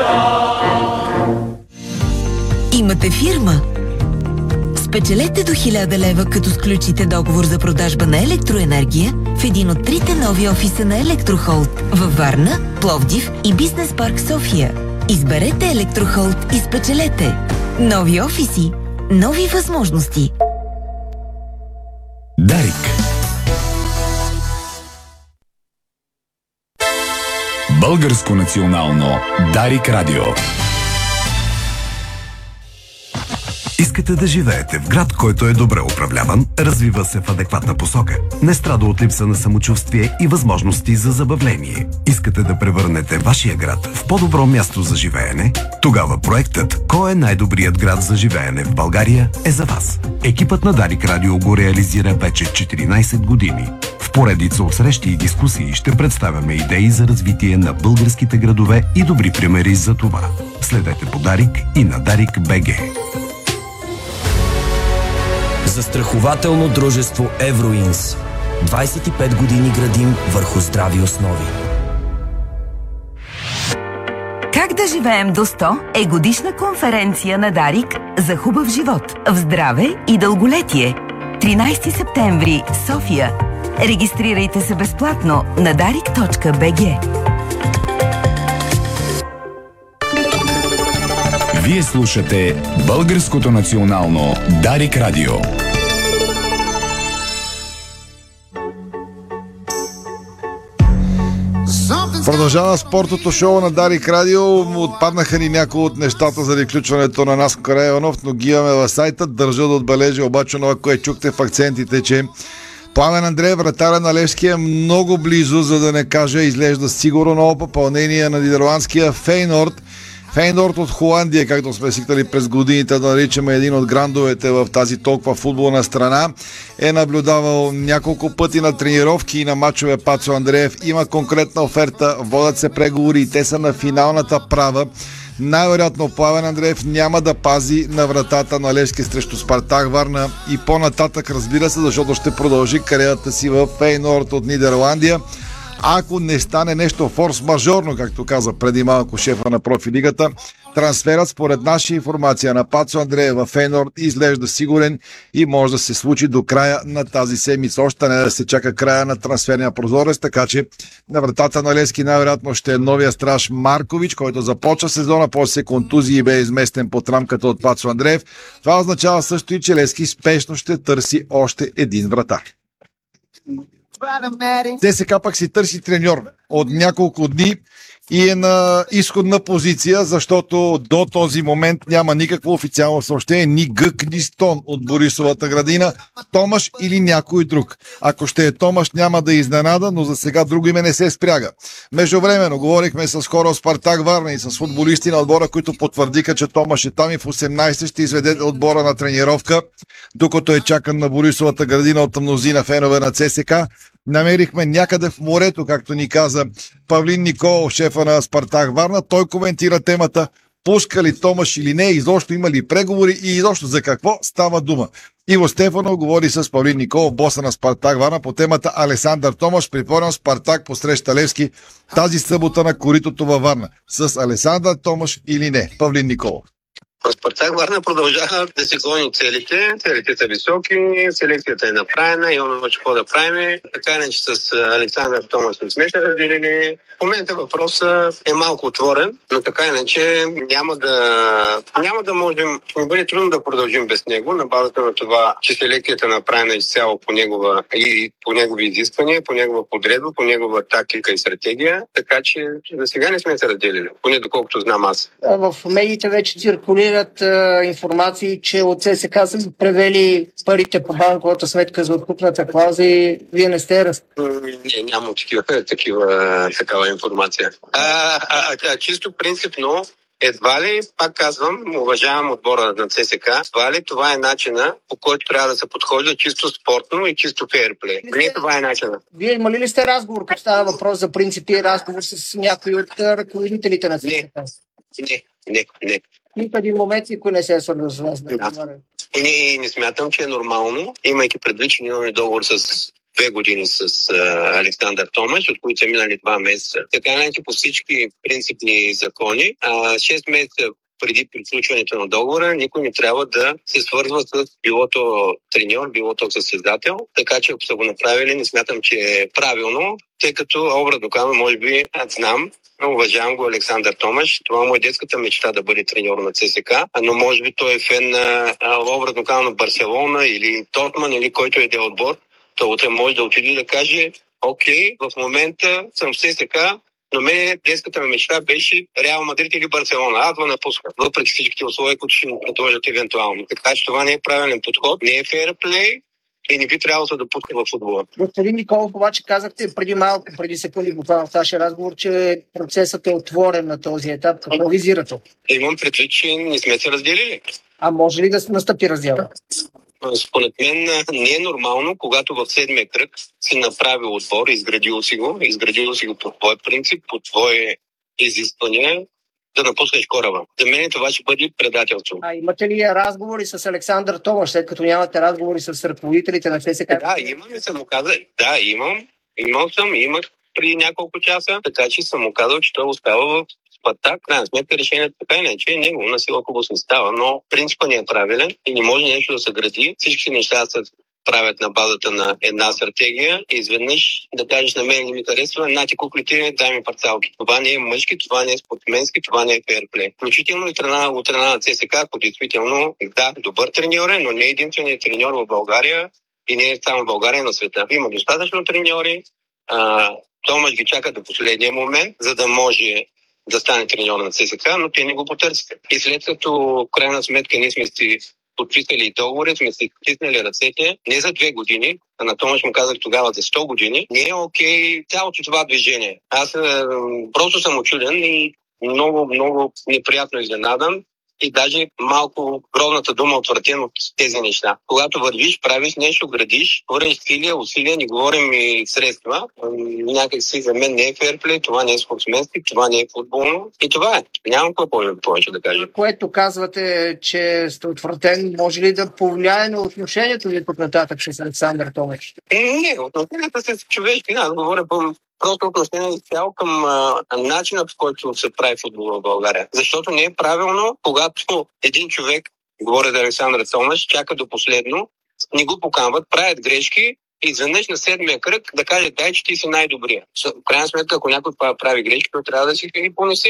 Имате фирма? Спечелете до 1000 лева, като сключите договор за продажба на електроенергия в един от трите нови офиса на Електрохолд във Варна, Пловдив и Бизнес парк София. Изберете Електрохолд и спечелете. Нови офиси, нови възможности. Дарик. Българско национално Дарик Радио. Искате да живеете в град, който е добре управляван, развива се в адекватна посока, не страда от липса на самочувствие и възможности за забавление. Искате да превърнете вашия град в по-добро място за живеене? Тогава проектът «Кой е най-добрият град за живеене в България» е за вас. Екипът на Дарик Радио го реализира вече 14 години. В поредица от срещи и дискусии ще представяме идеи за развитие на българските градове и добри примери за това. Следете по Дарик и на Дарик БГ. Застрахователно дружество Евроинс. 25 години градим върху здрави основи. Как да живеем до 100 е годишна конференция на Дарик за хубав живот в здраве и дълголетие. 13 септември, София. Регистрирайте се безплатно на darik.bg. Вие слушате Българското национално Дарик Радио. Продължава спортното шоу на Дарик Радио. Отпаднаха ни някои от нещата за приключването на Наско Караиванов, но ги имаме в сайта. Държа да отбележа обаче това, което чухте в акцентите, че Пламен Андреев, вратаря на Левски, е много близо, за да не кажа, изглежда сигурно ново попълнение на нидерландския Фейнорд. Фейнорд от Холандия, както сме свикнали през годините да наричаме един от грандовете в тази толкова футболна страна, е наблюдавал няколко пъти на тренировки и на мачове Пацо Андреев. Има конкретна оферта, водят се преговори и те са на финалната права. Най-вероятно Пламен Андреев няма да пази на вратата на Левски срещу Спартак Варна и по-нататък, разбира се, защото ще продължи кариерата си в Фейнорд от Нидерландия. Ако не стане нещо форс-мажорно, както каза преди малко шефа на профилигата, трансферът според наша информация на Пацо Андреев във Фейнорд изглежда сигурен и може да се случи до края на тази седмица. Още не да се чака края на трансферния прозорец, така че на вратата на Левски най-вероятно ще е новия страж Маркович, който започва сезона, после контузии и бе изместен под рамката от Пацо Андреев. Това означава също и, че Левски спешно ще търси още един вратар. ЦСКА пак си търси треньор. от няколко дни и е на изходна позиция, защото до този момент няма никакво официално съобщение, ни гък, ни стон от Борисовата градина, Томаш или някой друг. Ако ще е Томаш, няма да изненада, но за сега друго име не се спряга. Междувременно говорихме с хора от Спартак Варна и с футболисти на отбора, които потвърдиха, че Томаш е там и в 18 ще изведе отбора на тренировка, докато е чакан на Борисовата градина от мнозина фенове на ЦСКА. Намерихме някъде в морето, както ни каза Павлин Николов, шефа на Спартак Варна. Той коментира темата, пуска ли Томаш или не, изобщо има ли преговори и изобщо за какво става дума. Иво Стефанов говори с Павлин Николов, боса на Спартак Варна, по темата Александър Томаш. Припомням, Спартак посреща Левски тази събота на коритото във Варна. С Александър Томаш или не? Павлин Николов. Спартак Варна продължава да се гони целите. Целите са високи, селекцията е направена, имаме какво да правим. Така иначе с Александър Томаш сме се разделили. В момента въпросът е малко отворен, но така иначе няма да можем, ще бъде трудно да продължим без него, на базата на това, че селекцията е направена изцяло по негови изисквания, по негова подредба, по негова тактика и стратегия. Така че за сега не сме се разделили, поне доколкото знам аз. В медиите вече циркулират информации, че от ЦСКА са превели парите по банковата сметка за откупната клауза и вие не сте Не, нямам такава информация. Чисто принципно, едва ли, пак казвам, уважавам отбора на ЦСКА, едва ли това е начина, по който трябва да се подхожда чисто спортно и чисто фейрплей. Не, това е начина. Вие имали ли сте разговор, като става въпрос за принципи и разговор с някои от ръководителите на ЦСКА? Не. Нито един момент никой не се е свързал с вас. Не смятам, че е нормално, имайки предвид, че имаме договор с 2 години с Александър Томаш, от които са минали 2 месеца. Така иначе по всички принципни закони, 6 месеца преди приключването на договора, никой не трябва да се свързва с билото треньор, билото състезател. Така че ако са го направили, не смятам, че е правилно, тъй като образно казвам, може би, аз знам, уважавам го Александър Томаш. Това му е детската мечта да бъде треньор на ЦСКА, но може би той е фен на образно казвам на Барселона или Тотман или който е отбор. То утре може да отиде да каже, окей, в момента съм в ЦСКА, но мен детската ми мечта беше Реал Мадрид или Барселона. Аз го напускам, въпреки всичките условия, които ще ми предложат евентуално. Така че това не е правилен подход, не е фейрплей и не би трябвало да пуска в футбола. Господин Николов, обаче казахте преди секунди в вашия разговор, че процесът е отворен на този етап. Какво визирате? Имам предвид, че не сме се разделили. А може ли да настъпи раздел? Според мен не е нормално, когато в 7-я кръг си направил отбор, изградил си го по твой принцип, по твое изисквания, да напускаш кораба. За мен това ще бъде предателство. А имате ли разговори с Александър Томаш, след като нямате разговори с ръководителите на ЦСКА? Да, имам и съм му казал. Да, имах преди няколко часа, така че съм му казал, че той остава в Спартак. Крайна сметка решението така не е, че него на сила хубаво се става, но принципът не е правилен и не може нещо да се гради. Всички неща се правят на базата на една стратегия и изведнъж да кажеш на мен не ми харесва, нати куклите, дай ми парцалки. Това не е мъжки, това не е спортсменски, това не е фейрплей. Включително и от страна на ЦСКА, ако действително да, добър треньор е, но не е единственият треньор в България и не е само в България, на света. Има достатъчно треньори. Томаш ги чака до последния момент, за да може да стане треньор на ЦСКА, но те не го потърсиха. И след като в крайна сметка ние сме си подписали договори, сме си стиснали ръцете не за 2 години, а на Томаш му казах тогава за 100 години, не е окей цялото това движение. Аз просто съм учуден и много неприятно изненадан и даже малко грозната дума отвратен от тези неща. Когато вървиш, правиш нещо, градиш, върнеш усилия, не говорим и средства. Някак си за мен не е фейрплей, това не е спортсменски, това не е футболно. И това е. Нямам какво повече да кажа. Което казвате, че сте отвратен, може ли да повлияе на отношението ви тук нататък с Александър Томаш? Не, отношенията са човешки. Аз говоря просто отношение изцяло към начина, по който се прави футбол в България. Защото не е правилно, когато един човек, говоря за Александър Томаш, чака до последно, не го поканват, правят грешки и изведнъж на 7-я кръг да каже, дай, че ти си най-добрия. В крайна сметка, ако някой прави грешки, то трябва да си ги понесе.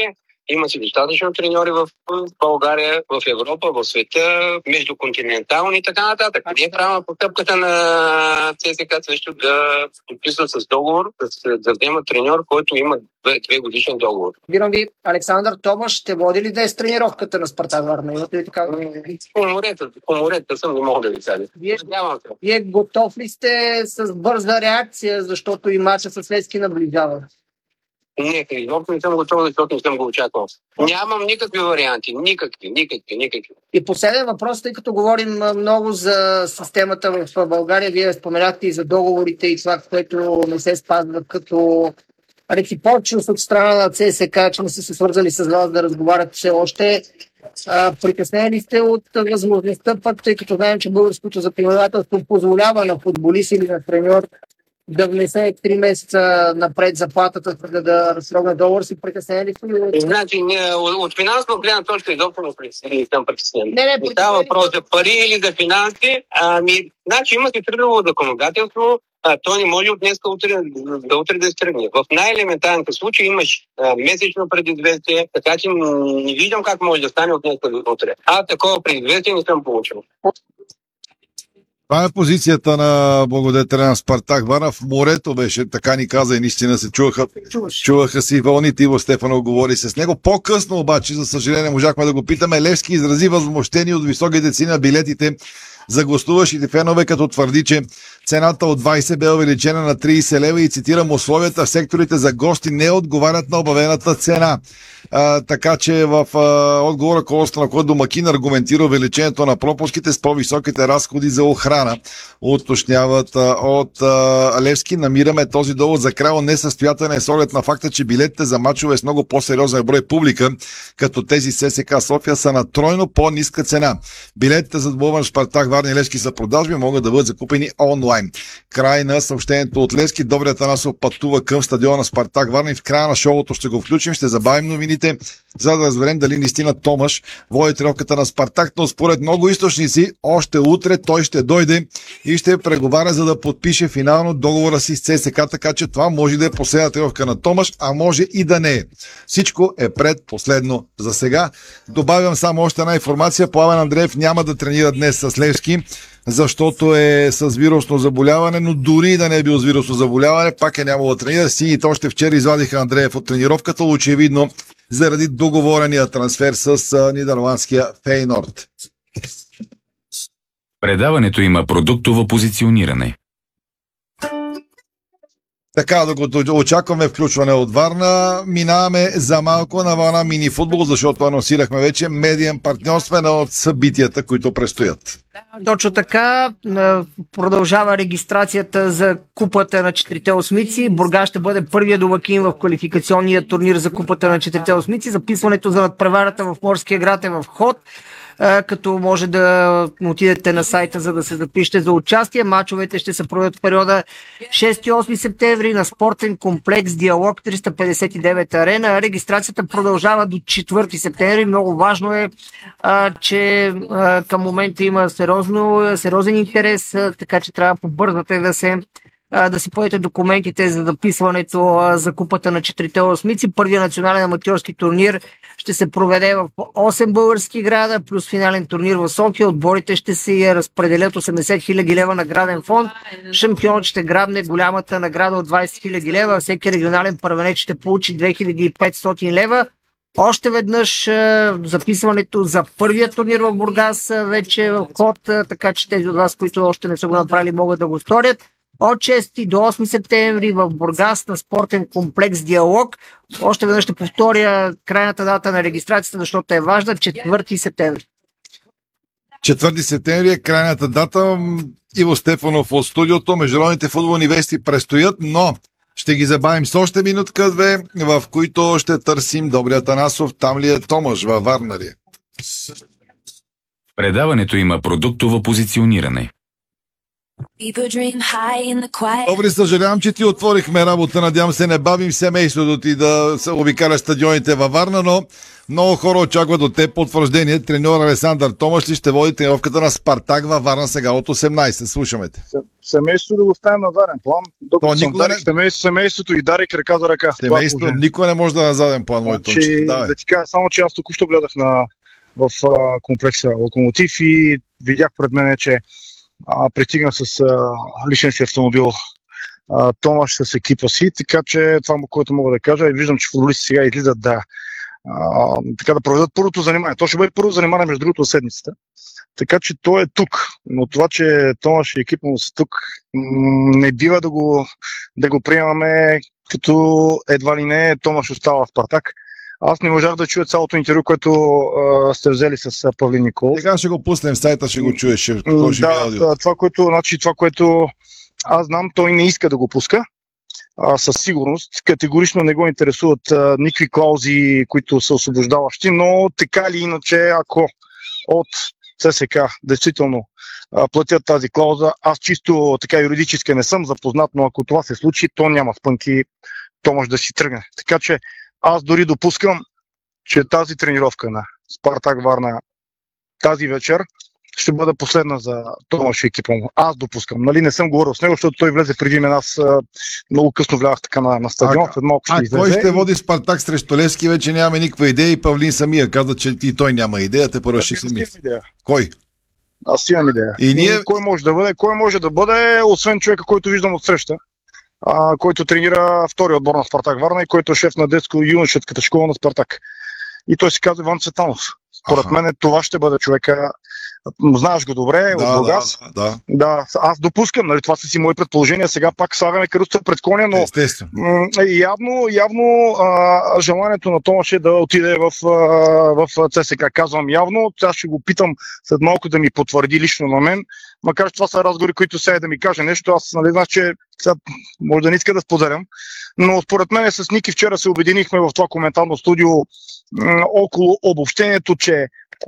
Има си достатъчно треньори в България, в Европа, в света, междуконтинентални и така нататък. Не е правилна постъпката на ЦСКА също да подписва с договор, да взема треньор, който има 2 годишен договор. Бирам ви, Александър Томаш ще води ли да е с тренировката на Спартак Варна? Имате ли така? По моретата съм, не мога да ви кажа. Вие готов ли сте с бърза реакция, защото и мача с Левски наближава? Не съм готов, защото не съм го очаквал. Нямам никакви варианти. Никакви. И последен въпрос, тъй като говорим много за системата в България, вие споменахте и за договорите и това, което не се спазва като реципрочност от страна на ЦСКА, че не са се свързали с вас да разговарят все още. Притеснени сте от възможността пък, тъй като знаем, че българското законодателство позволява на футболист или на треньор да внесе 3 месеца напред заплатата, да разсрогне договор, си притеснени ли? Значи, от финансова гледна точка изобщо не съм притеснен. Не става въпрос за пари или за финанси. Значи има си трудово законодателство, той не може от днес до утре да се тръгне. В най-елементарните случаи имаш месечно предизвестие, така че не виждам как може да стане от днес до утре. Такова предизвестие не съм получил. Това е позицията на благодетеля на Спартак Варна. В морето беше, така ни каза и наистина се чуваха си вълните. Иво Стефанов говори с него. По-късно обаче, за съжаление, можахме да го питаме. Левски изрази възмущение от високите цени на билетите за гостуващите фенове, като твърди, че цената от 20 бе увеличена на 30 лева и цитирам: условията в секторите за гости не отговарят на обявената цена. Така че в отговора колоста на кой домакин аргументира увеличението на пропуските с по-високите разходи за охрана. Уточняват от Левски. Намираме този довод за крайно несъстоятелен с оглед на факта, че билетите за мачове с много по-сериозен брой публика, като тези ЦСКА София, са на тройно по-ниска цена. Билетите за двубой Спартак Варна и Левски са продажби, могат да бъдат закупени онлайн. Край на съобщението от Левски. Добрият Танасов пътува към стадиона Спартак Варна и в края на шоуто ще го включим. Ще забавим новините, за да разберем дали наистина Томаш води тренировката на Спартак, но според много източници още утре той ще дойде и ще преговаря, за да подпише финално договора си с ЦСКА, така че това може да е последна тренировка на Томаш, а може и да не е. Всичко е предпоследно за сега. Добавям само още една информация. Пламен Андреев няма да тренира днес с Левски, защото е с вирусно заболяване, но дори да не е бил с вирусно заболяване, пак е нямало да тренира. Сините още вчера извадиха Андреев от тренировката, очевидно заради договорения трансфер с нидерландския Фейнорд. Предаването има продуктово позициониране. Така, докато очакваме включване от Варна, минаваме за малко на вълна мини-футбол, защото анонсирахме вече медиен партньор сме от събитията, които предстоят. Точно така, продължава регистрацията за купата на четирите осмици. Бургас ще бъде първия домакин в квалификационния турнир за купата на четирите осмици. Записването за надпреварата в Морския град е в ход, като може да отидете на сайта, за да се запишете за участие. Мачовете ще се проведат в периода 6-8 септември на спортен комплекс Диалог 359 арена. Регистрацията продължава до 4 септември. Много важно е, че към момента има сериозен интерес, така че трябва да побързате да си поедете документите за записването за купата на четирите осмици. Първият национален аматьорски турнир ще се проведе в 8 български града, плюс финален турнир в София. Отборите ще се разпределят 80 000 лева награден фонд. Шампионът ще грабне голямата награда от 20 000 лева. Всеки регионален първенец ще получи 2500 лева. Още веднъж записването за първия турнир в Бургас вече е в ход, така че тези от вас, които още не са го направили, могат да го сторят. От 6 до 8 септември в Бургас на спортен комплекс Диалог. Още веднъж ще повторя крайната дата на регистрацията, защото е важна. 4 септември. 4 септември е крайната дата. Иво Стефанов от студиото. Международните футболни вести предстоят, но ще ги забавим с още минутка-две, в които ще търсим Добрия Танасов. Там ли е Томаш, във Варна ли? Предаването има продуктово позициониране. Добре, съжалявам, че ти отворихме работа. Надявам се, не бавим семейството ти да се обикаля стадионите във Варна, но много хора очакват от теб потвърждение. Треньор Александър Томаш ли ще води тренировката на Спартак във Варна сега от 18? Слушаме те. Семейството да го ставим на заден план. Докато съм Дарик, семейството и Дарик ръка за ръка. Семейството никога не може да на заден план, мой Томче. Да ти кажа, само че аз току-що гледах в комплекса Локомотив и видях пред мен, че пристигна с личен си автомобил Томаш с екипа си, така че това, което мога да кажа, и виждам, че футболисти сега излизат да проведат първото занимание. То ще бъде първо занимание между другото седмицата. Така че той е тук. Но това, че Томаш и екипа му са тук, не бива да го приемаме като едва ли не Томаш остава в Спартак. Аз не можах да чуя цялото интервю, което сте взели с Павлин Николов. Сега ще го пуснем в сайта, ще го чуеш. Това, което аз знам, той не иска да го пуска. Със сигурност. Категорично не го интересуват никакви клаузи, които са освобождаващи, но така или иначе, ако от ЦСК действително платят тази клауза, аз чисто така юридически не съм запознат, но ако това се случи, то няма спънки, то може да си тръгне. Така че аз дори допускам, че тази тренировка на Спартак Варна тази вечер ще бъде последна за Томаш и екипа му. Аз допускам. Нали, не съм говорил с него, защото той влезе преди мен. Аз много късно влязах така на стадион. След малко ще излезе. Кой ще води Спартак срещу Левски? Вече нямаме никаква идея и Павлин самия каза, че и той няма идея. Те първо ще си мисли. Кой? Аз имам идея. И ние... Кой може да бъде, освен човека, който виждам отсреща, който тренира втори отбор на Спартак Варна и който е шеф на детско-юношеската школа на Спартак. И той се казва Иван Цветанов. Според мен това ще бъде човека. Знаеш го добре, от Бургас. Да, аз допускам, нали, това са си мои предположения. Сега пак слагаме каруцата пред коня, но явно желанието на Томаш е да отиде в ЦСКА. Казвам явно, аз ще го питам след малко да ми потвърди лично на мен. Макар че това са разговори, които сега да ми каже нещо. Аз знам, че може да не иска да споделям. Но според мен с Ники вчера се обединихме в това коментарно студио около обобщението, че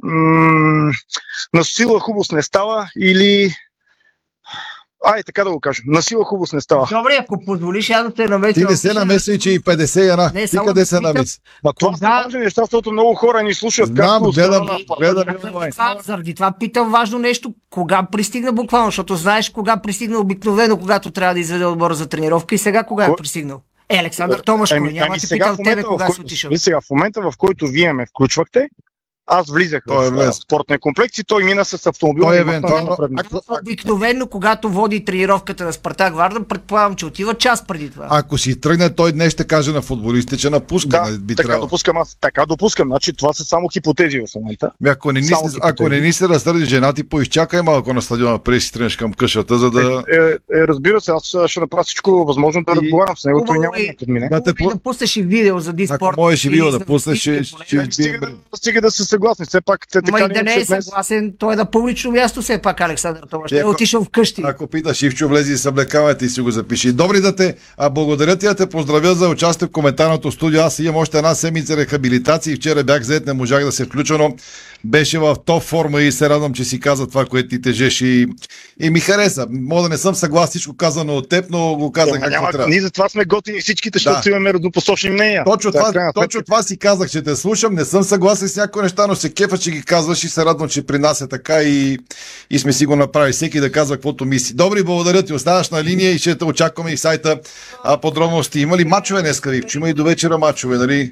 на сила хубост не става или... така да го кажем. На сила хубост не става. Добре, ако позволиш, аз да те намеся. Ти не се намеси, че и 51. Ти къде се намеси? Това са важни неща, защото много хора ни слушат. Гледам. Заради това питам важно нещо. Кога пристигна буквално? Защото знаеш кога пристигна обикновено, когато трябва да изведе отбора за тренировка и сега кога е пристигнал? Александър Томаш, няма те питал тебе кога си отишъл. Сега, в момента, в който вие ме включвахте, аз влизах в спортния комплекс и той мина с автомобил. Обикновено, когато води тренировката на Спартак Варна, предполагам, че отива час преди това. Ако си тръгне, той днес ще каже на футболистите, че напуска. Така допускам. Значи това са само хипотези в момента. Ако не ни се разсърди жена ти, поизчакай малко на стадиона, преди си тръгнеш към къщата, за да... Разбира се, аз ще направя всичко възможно да разговарям с него. Той няма да подмине. Да пуснеш и видео за Диспорт. Ако можеш и видео да пуснеш, стига да се съгласни. Все пак те така да не е съгласен, той е на публично място все пак, Александър Томаш. Ще е отишъл вкъщи. Ако питаш Ивчо, влези и съблекавайте и си го запиши. Добре да те, благодаря ти, да те поздравя за участие в коментарното студио. Аз имам още една седмица рехабилитация и вчера бях зает, не можах да се включа, но беше в топ форма и се радвам, че си каза това, което ти тежеш и ми хареса. Мога да не съм съгласен всичко казано от теб, но го казах както трябва. Ние затова сме готини всичките, защото имаме разнопосочни мнения. Точно това си казах, че те слушам, не съм съгласен с някои неща, но се кефа, че ги казваш и се радвам, че при нас е така и сме си го направили. Всеки да казва каквото мисли. Добре, благодаря ти. Оставаш на линия и ще те очакваме и в сайта подробности. Има ли мачове днеска, Вивчо? Има и до вечера мачове, нали?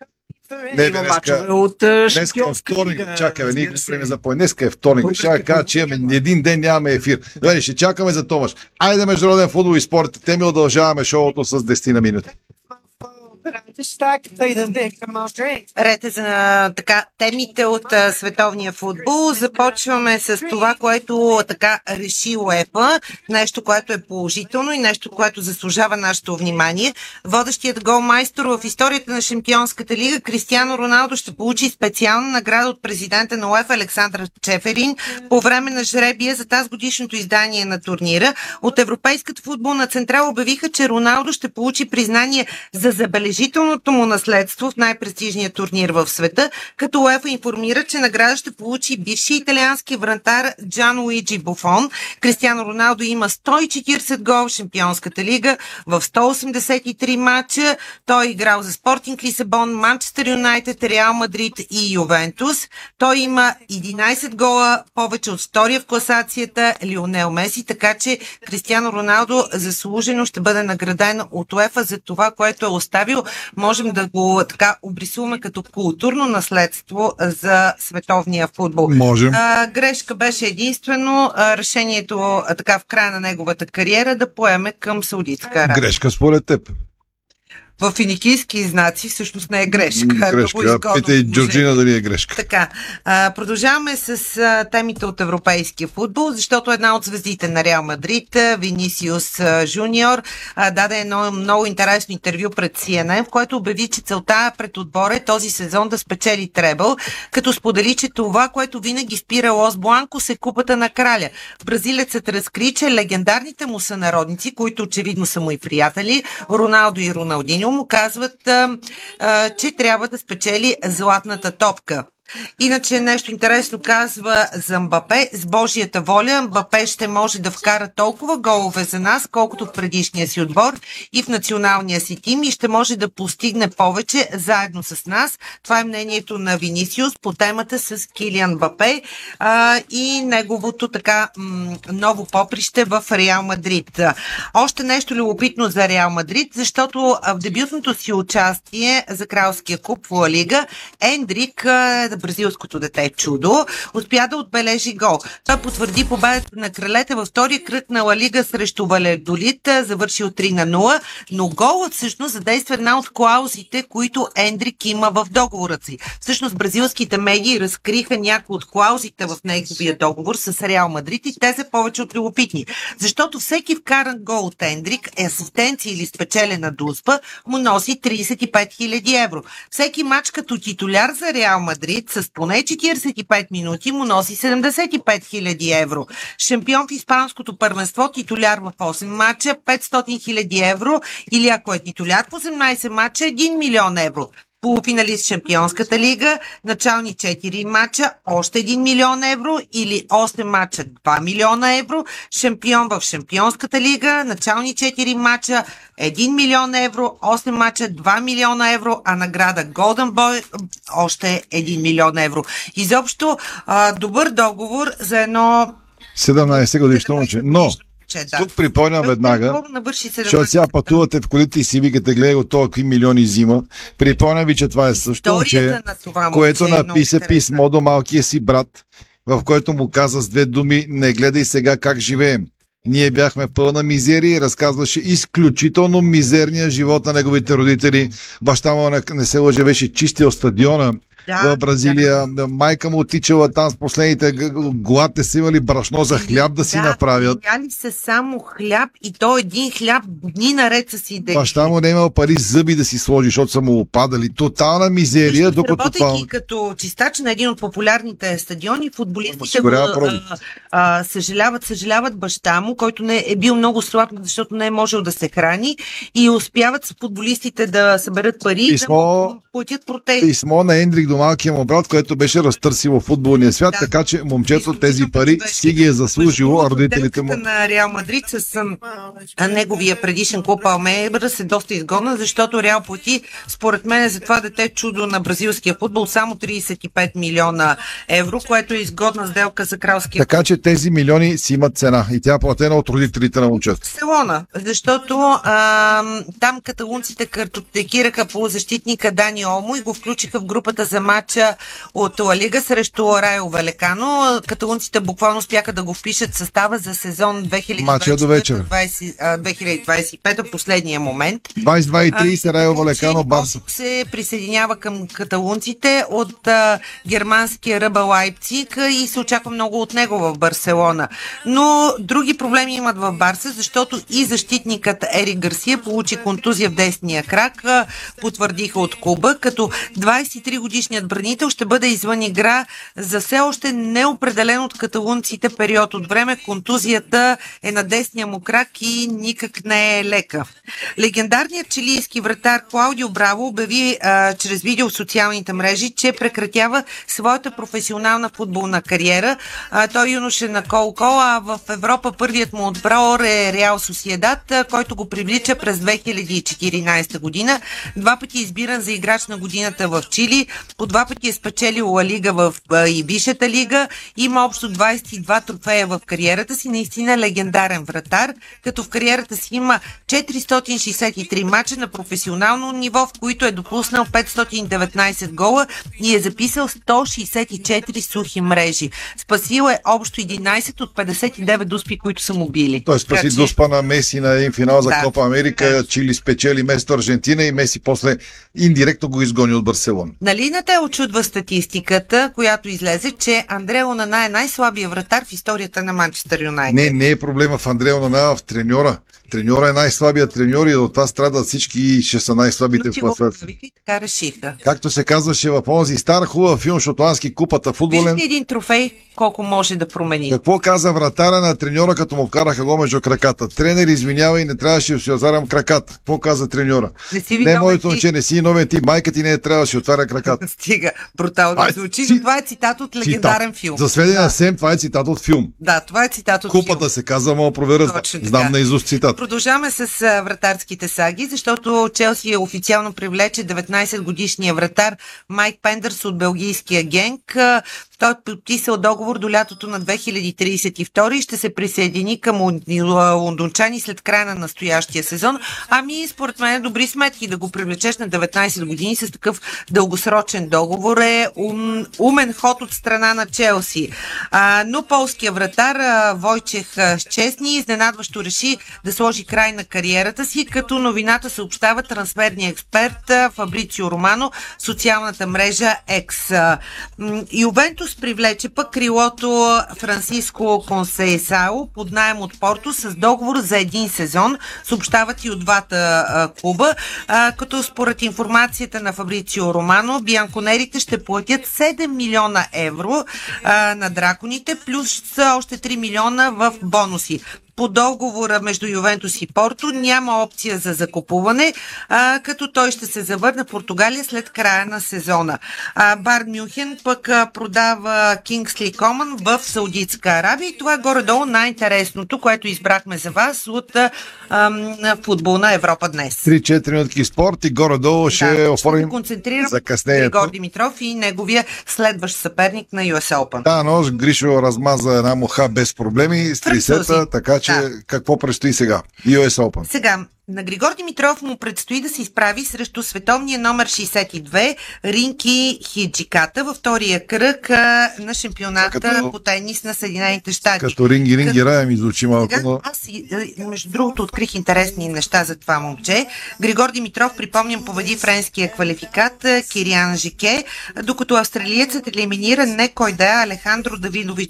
Днеска е вторник. Чакаме, ние време за поне. Днеска е вторник. Ще кажа, че един ден нямаме ефир. Добре, ще чакаме за Томаш. Айде международен футбол и спорт. Те ми удължаваме шоуто с 10 на минути. Ред е за темите от световния футбол. Започваме с това, което така реши УЕФА. Нещо, което е положително и нещо, което заслужава нашето внимание. Водещият голмайстор в историята на Шампионската лига Кристиано Роналдо ще получи специална награда от президента на УЕФА Александър Чеферин по време на жребия за тази годишното издание на турнира. От Европейската футболна централа обявиха, че Роналдо ще получи признание за забележителност забележителното му наследство в най-престижния турнир в света, като УЕФА информира, че награда ще получи бивши италиански вратар Джан Луиджи Буфон. Кристиано Роналдо има 140 гол в Шампионската лига в 183 матча. Той е играл за Спортинг Лисабон, Манчестър Юнайтед, Реал Мадрид и Ювентус. Той има 11 гола повече от втория в класацията Лионел Меси, така че Кристиано Роналдо заслужено ще бъде награден от УЕФА за това, което е оставил. Можем да го така обрисуваме като културно наследство за световния футбол. Можем. Грешка беше единствено решението така в края на неговата кариера да поеме към Саудитска Арабия. Грешка според теб? В финикийски знаци всъщност не е грешка. Грешка. Питай Джорджина дали е грешка. Така, продължаваме с темите от европейския футбол, защото една от звездите на Реал Мадрид, Винисиус Жуниор, даде едно много интересно интервю пред CNN, в което обяви, че целта пред отбора е този сезон да спечели требъл, като сподели, че това, което винаги спира Лос Бланкос е купата на краля. Бразилецът разкри, че легендарните му сънародници, които очевидно са му и приятели, Роналдо и Роналдиньо, му казват, че трябва да спечели златната топка. Иначе нещо интересно казва за Мбапе. С Божията воля Мбапе ще може да вкара толкова голове за нас, колкото в предишния си отбор и в националния си тим и ще може да постигне повече заедно с нас. Това е мнението на Винисиус по темата с Килиан Мбапе и неговото така ново поприще в Реал Мадрид. Още нещо любопитно за Реал Мадрид, защото в дебютното си участие за Кралския куп в Ла Лига Ендрик, бразилското дете чудо, успя да отбележи гол. Той потвърди победата на кралете във втория кръг на Ла Лига срещу Валедолид, завършил 3-0, но голът всъщност задейства една от клаузите, които Ендрик има в договора си. Всъщност бразилските медии разкриха някои от клаузите в неговия договор с Реал Мадрид и те са повече от любопитни. Защото всеки вкаран гол от Ендрик, асистенция или спечелена дуспа, му носи 35 000 евро. Всеки мач като титуляр за Реал Мадрид с поне 45 минути му носи 75 000 евро. Шампион в испанското първенство, титуляр в 8 мача, 500 000 евро или ако е титуляр в 18 мача, 1 милион евро. Полуфиналист в Шампионската лига, начални 4 мача, още 1 милион евро или 8 мача, 2 милиона евро. Шампион в Шампионската лига, начални 4 мача, 1 милион евро, 8 мача, 2 милиона евро, а награда Golden Boy още 1 милион евро. Изобщо добър договор за едно 17 годишно момче. Но тук припомням веднага, защото сега пътувате в колите и си викате, гледай го това какви милиони взима. Припомням ви, че това е също момче, което написа писмо до малкия си брат, в който му каза с 2 думи: не гледай сега как живеем. Ние бяхме пълна мизерия и разказваше изключително мизерния живот на неговите родители. Баща му, не се лъжа, беше чистил стадиона в Бразилия. Майка му отичала там с последните глад, са имали брашно за хляб да си направят. Яли се само хляб и то един хляб дни наред са си идеи. Баща му не имал пари зъби да си сложи, защото са му опадали. Тотална мизерия. Докато работейки като чистач на един от популярните стадиони, футболистите съжаляват баща му, който не е бил много слаб, защото не е можел да се храни и успяват с футболистите да съберат пари и да платят протести. Писмо на Ендрик до малкия му брат, което беше разтърсило футболния свят, така че момчето тези пари си ги е заслужило, а родителите му. На Реал Мадрид с неговия предишен клуб Алмейрас е доста изгодна, защото Реал плати, според мен, за това дете чудо на бразилския футбол само 35 милиона евро, което е изгодна сделка за кралския. Така че тези милиони си имат цена и тя е платена от родителите на момчето. Барселона, защото там каталунците картотекираха полузащитника Дани Олмо и го включиха в групата за матча от Ла Лига срещу Райо Валекано. Каталунците буквално успяха да го впишат в състава за сезон 2024-2025, последния момент. 22:30 Райо Валекано, Барса. Се присъединява към каталунците от германския Ръба Лайпциг и се очаква много от него в Барселона. Но други проблеми имат в Барса, защото и защитникът Ерик Гарсия получи контузия в десния крак, потвърдиха от клуба, като 23-годишният дългогодишният бранител ще бъде извън игра за все още неопределен от каталунците период от време. Контузията е на десния му крак и никак не е лека. Легендарният чилийски вратар Клаудио Браво обяви чрез видео в социалните мрежи, че прекратява своята професионална футболна кариера. Той юноше на Кол-Кол, а в Европа първият му отбор е Реал Сосиедад, който го привлича през 2014 година. Два пъти е избиран за играч на годината в Чили, по два пъти е спечелил Ла Лига в и Висшата лига. Има общо 22 трофея в кариерата си. Наистина легендарен вратар, като в кариерата си има 463 мача на професионално ниво, в които е допуснал 519 гола и е записал 164 сухи мрежи. Спасил е общо 11 от 59 дуспи, които са му били. Той спаси дуспа на Меси на един финал за Копа Америка. Чили спечели вместо Аржентина и Меси после индиректно го изгони от Барселона. Нали не те очудва статистиката, която излезе, че Андре Онана е най-слабия вратар в историята на Манчестър Юнайтед? Не е проблема в Андре Онана, в треньора. Треньора е най-слабият треньор и от това страдат всички и ще са най-слабите в класацията. Така решиха. Както се казваше в онзи стар хубав филм шотландски Купата футболен. Вижте един трофей, колко може да промени. Какво каза вратаря на треньора, като му вкараха го между краката? Тренер, извинява и не трябваше да си отварям краката. Какво каза треньора? Не, моето момче, не си новен ти, майка ти не трябваше да си отваря краката. Стига, брутално звучи. Това е цитат от легендарен филм. За сведение на Сем, това е цитат от филм. Да, това е цитат от филм. Купата се казва, мога проверя. Знам наизуст цитат. Продължаваме с вратарските саги, защото Челси официално привлече 19-годишния вратар Майк Пендърс от белгийския Генк. Той е подписал договор до лятото на 2032 и ще се присъедини към лондончани след края на настоящия сезон. Ами, според мен, добри сметки да го привлечеш на 19 години с такъв дългосрочен договор е умен ход от страна на Челси. Но полския вратар Войчех Щесни изненадващо реши да сложи край на кариерата си, като новината съобщава трансферния експерт Фабрицио Романо в социалната мрежа X. Ювентус привлече пък крилото Франциско Консейсао под наем от Порто с договор за един сезон, съобщават и от двата клуба, като според информацията на Фабрицио Романо, бианконерите ще платят 7 милиона евро на драконите, плюс още 3 милиона в бонуси. По договора между Ювентус и Порто няма опция за закупуване, като той ще се завърне в Португалия след края на сезона. Бар Мюнхен пък продава Кингсли Коман в Саудитска Арабия и това е горе-долу най-интересното, което избрахме за вас от футболна Европа днес. 3-4 минутки спорт и горе-долу ще оформим закъснението. Григор Димитров и неговия следващ съперник на US Open. Да, но Гришо размаза една муха без проблеми с 30-та, така че какво предстои сега? US Open. Сега, на Григор Димитров му предстои да се изправи срещу световния номер 62 Ринки Хиджиката във втория кръг на шампионата по тенис на Съединените щати. Като ринги рая ми звучи малко. Но... Аз, между другото, открих интересни неща за това момче. Григор Димитров, припомням, победи френския квалификат Кириан Жике, докато австралиецът елиминира не кой да е Алехандро Давидович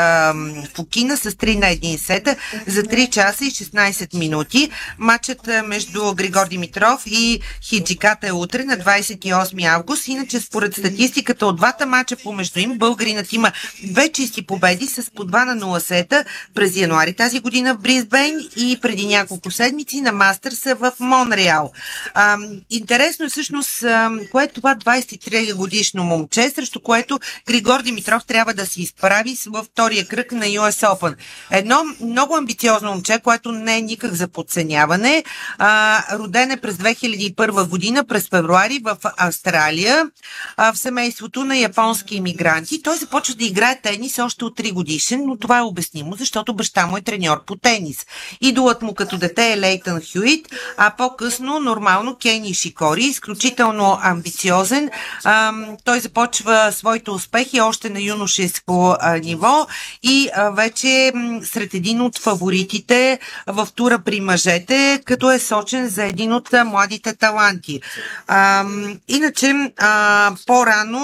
Фукина с 3-1 сета за 3 часа и 16 минути. Матчът между Григор Димитров и Хиджиката е утре на 28 август. Иначе според статистиката от двата мача помежду им, българинът има 2 чисти победи с по 2-0 сета през януари тази година в Бризбейн и преди няколко седмици на Мастърса в Монреал. Интересно е всъщност кое е това 23 годишно момче, срещу което Григор Димитров трябва да се изправи във втория кръг на US Open. Едно много амбициозно момче, което не е никак за подценяване. Роден е през 2001 година, през февруари в Австралия, в семейството на японски имигранти. Той започва да играе тенис още от 3 годишен, но това е обяснимо, защото баща му е треньор по тенис. Идолът му като дете е Лейтън Хюит, а по-късно нормално Кени Шикори, изключително амбициозен. Той започва своите успехи още на юношеско ниво и вече сред един от фаворитите в тура при мъжете, като е сочен за един от младите таланти. Иначе, по-рано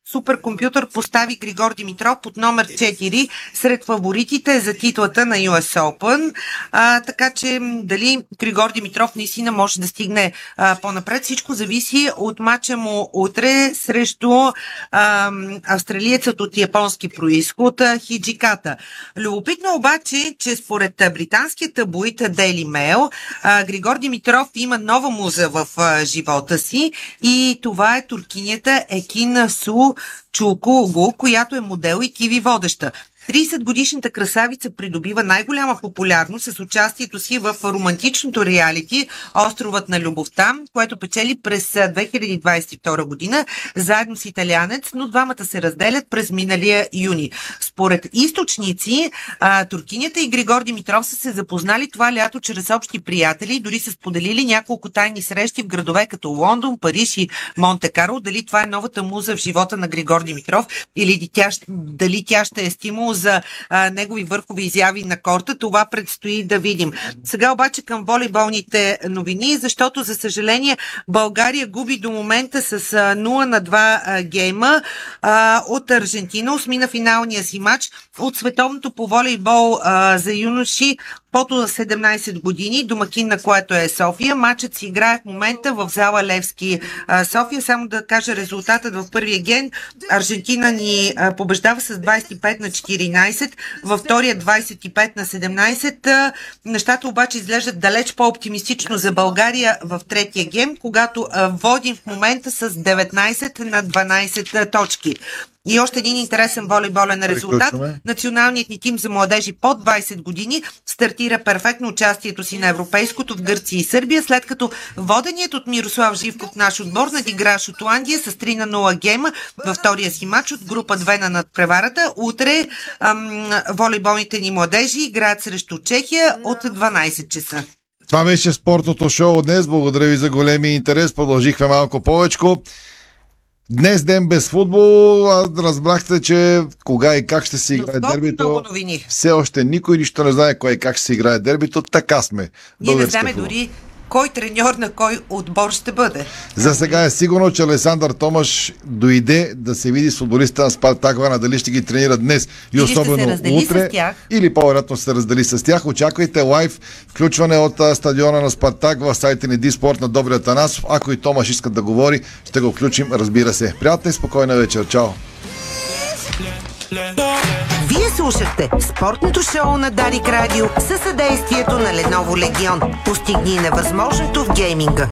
суперкомпютър постави Григор Димитров под номер 4 сред фаворитите за титлата на US Open. Така че дали Григор Димитров наистина може да стигне по-напред, всичко зависи от мача му утре срещу австралиецът от японски происход Хиджиката. Любопитно обаче, че според британския таблоид Daily Mail, Григор Димитров има нова муза в живота си и това е туркинята Екин Су Чулкулгу, която е модел и TV водеща. 30-годишната красавица придобива най-голяма популярност с участието си в романтичното реалити Островът на любовта, което печели през 2022 година заедно с италианец, но двамата се разделят през миналия юни. Според източници, туркинята и Григор Димитров са се запознали това лято чрез общи приятели и дори са споделили няколко тайни срещи в градове като Лондон, Париж и Монте-Карло. Дали това е новата муза в живота на Григор Димитров или дали тя ще е стимул за негови върхови изяви на корта, това предстои да видим. Сега обаче към волейболните новини, защото за съжаление България губи до момента с 0-2 гейма от Аржентина. Осмина финалния си матч от световното по волейбол за юноши под 17 години, домакин на което е София. Матчът си играе в момента в зала Левски София. Само да кажа резултатът в първия ген. Аржентина ни побеждава с 25-14, във втория 25-17. Нещата обаче изглеждат далеч по-оптимистично за България в третия ген, когато водим в момента с 19-12 точки. И още един интересен волейболен резултат. Националният ни тим за младежи под 20 години стартира перфектно участието си на европейското в Гърция и Сърбия, след като воденият от Мирослав Живков наш отбор надигра Шотландия с 3-0 гейма във втория си матч от група 2 на надпреварата. Утре волейболните ни младежи играят срещу Чехия от 12 часа. Това беше спортното шоу днес. Благодаря ви за големия интерес. Продължихме малко повечко. Днес ден без футбол, разбрахте, че кога и как ще се играе дербито. Все още никой нищо не знае кога и как ще се играе дербито. Така сме. Ние не знаем дори кой треньор на кой отбор ще бъде. За сега е сигурно, че Александър Томаш дойде да се види с футболиста на Спартак Варна, дали ще ги тренира днес и особено утре, или по-вероятно се раздели с тях. Очаквайте лайв включване от стадиона на Спартак в сайта ни Диспорт на Добри Атанасов. Ако и Томаш искат да говори, ще го включим, разбира се. Приятна и спокойна вечер. Чао! Вие слушахте спортното шоу на Дарик Радио със съдействието на Lenovo Legion. Постигни невъзможното в гейминга.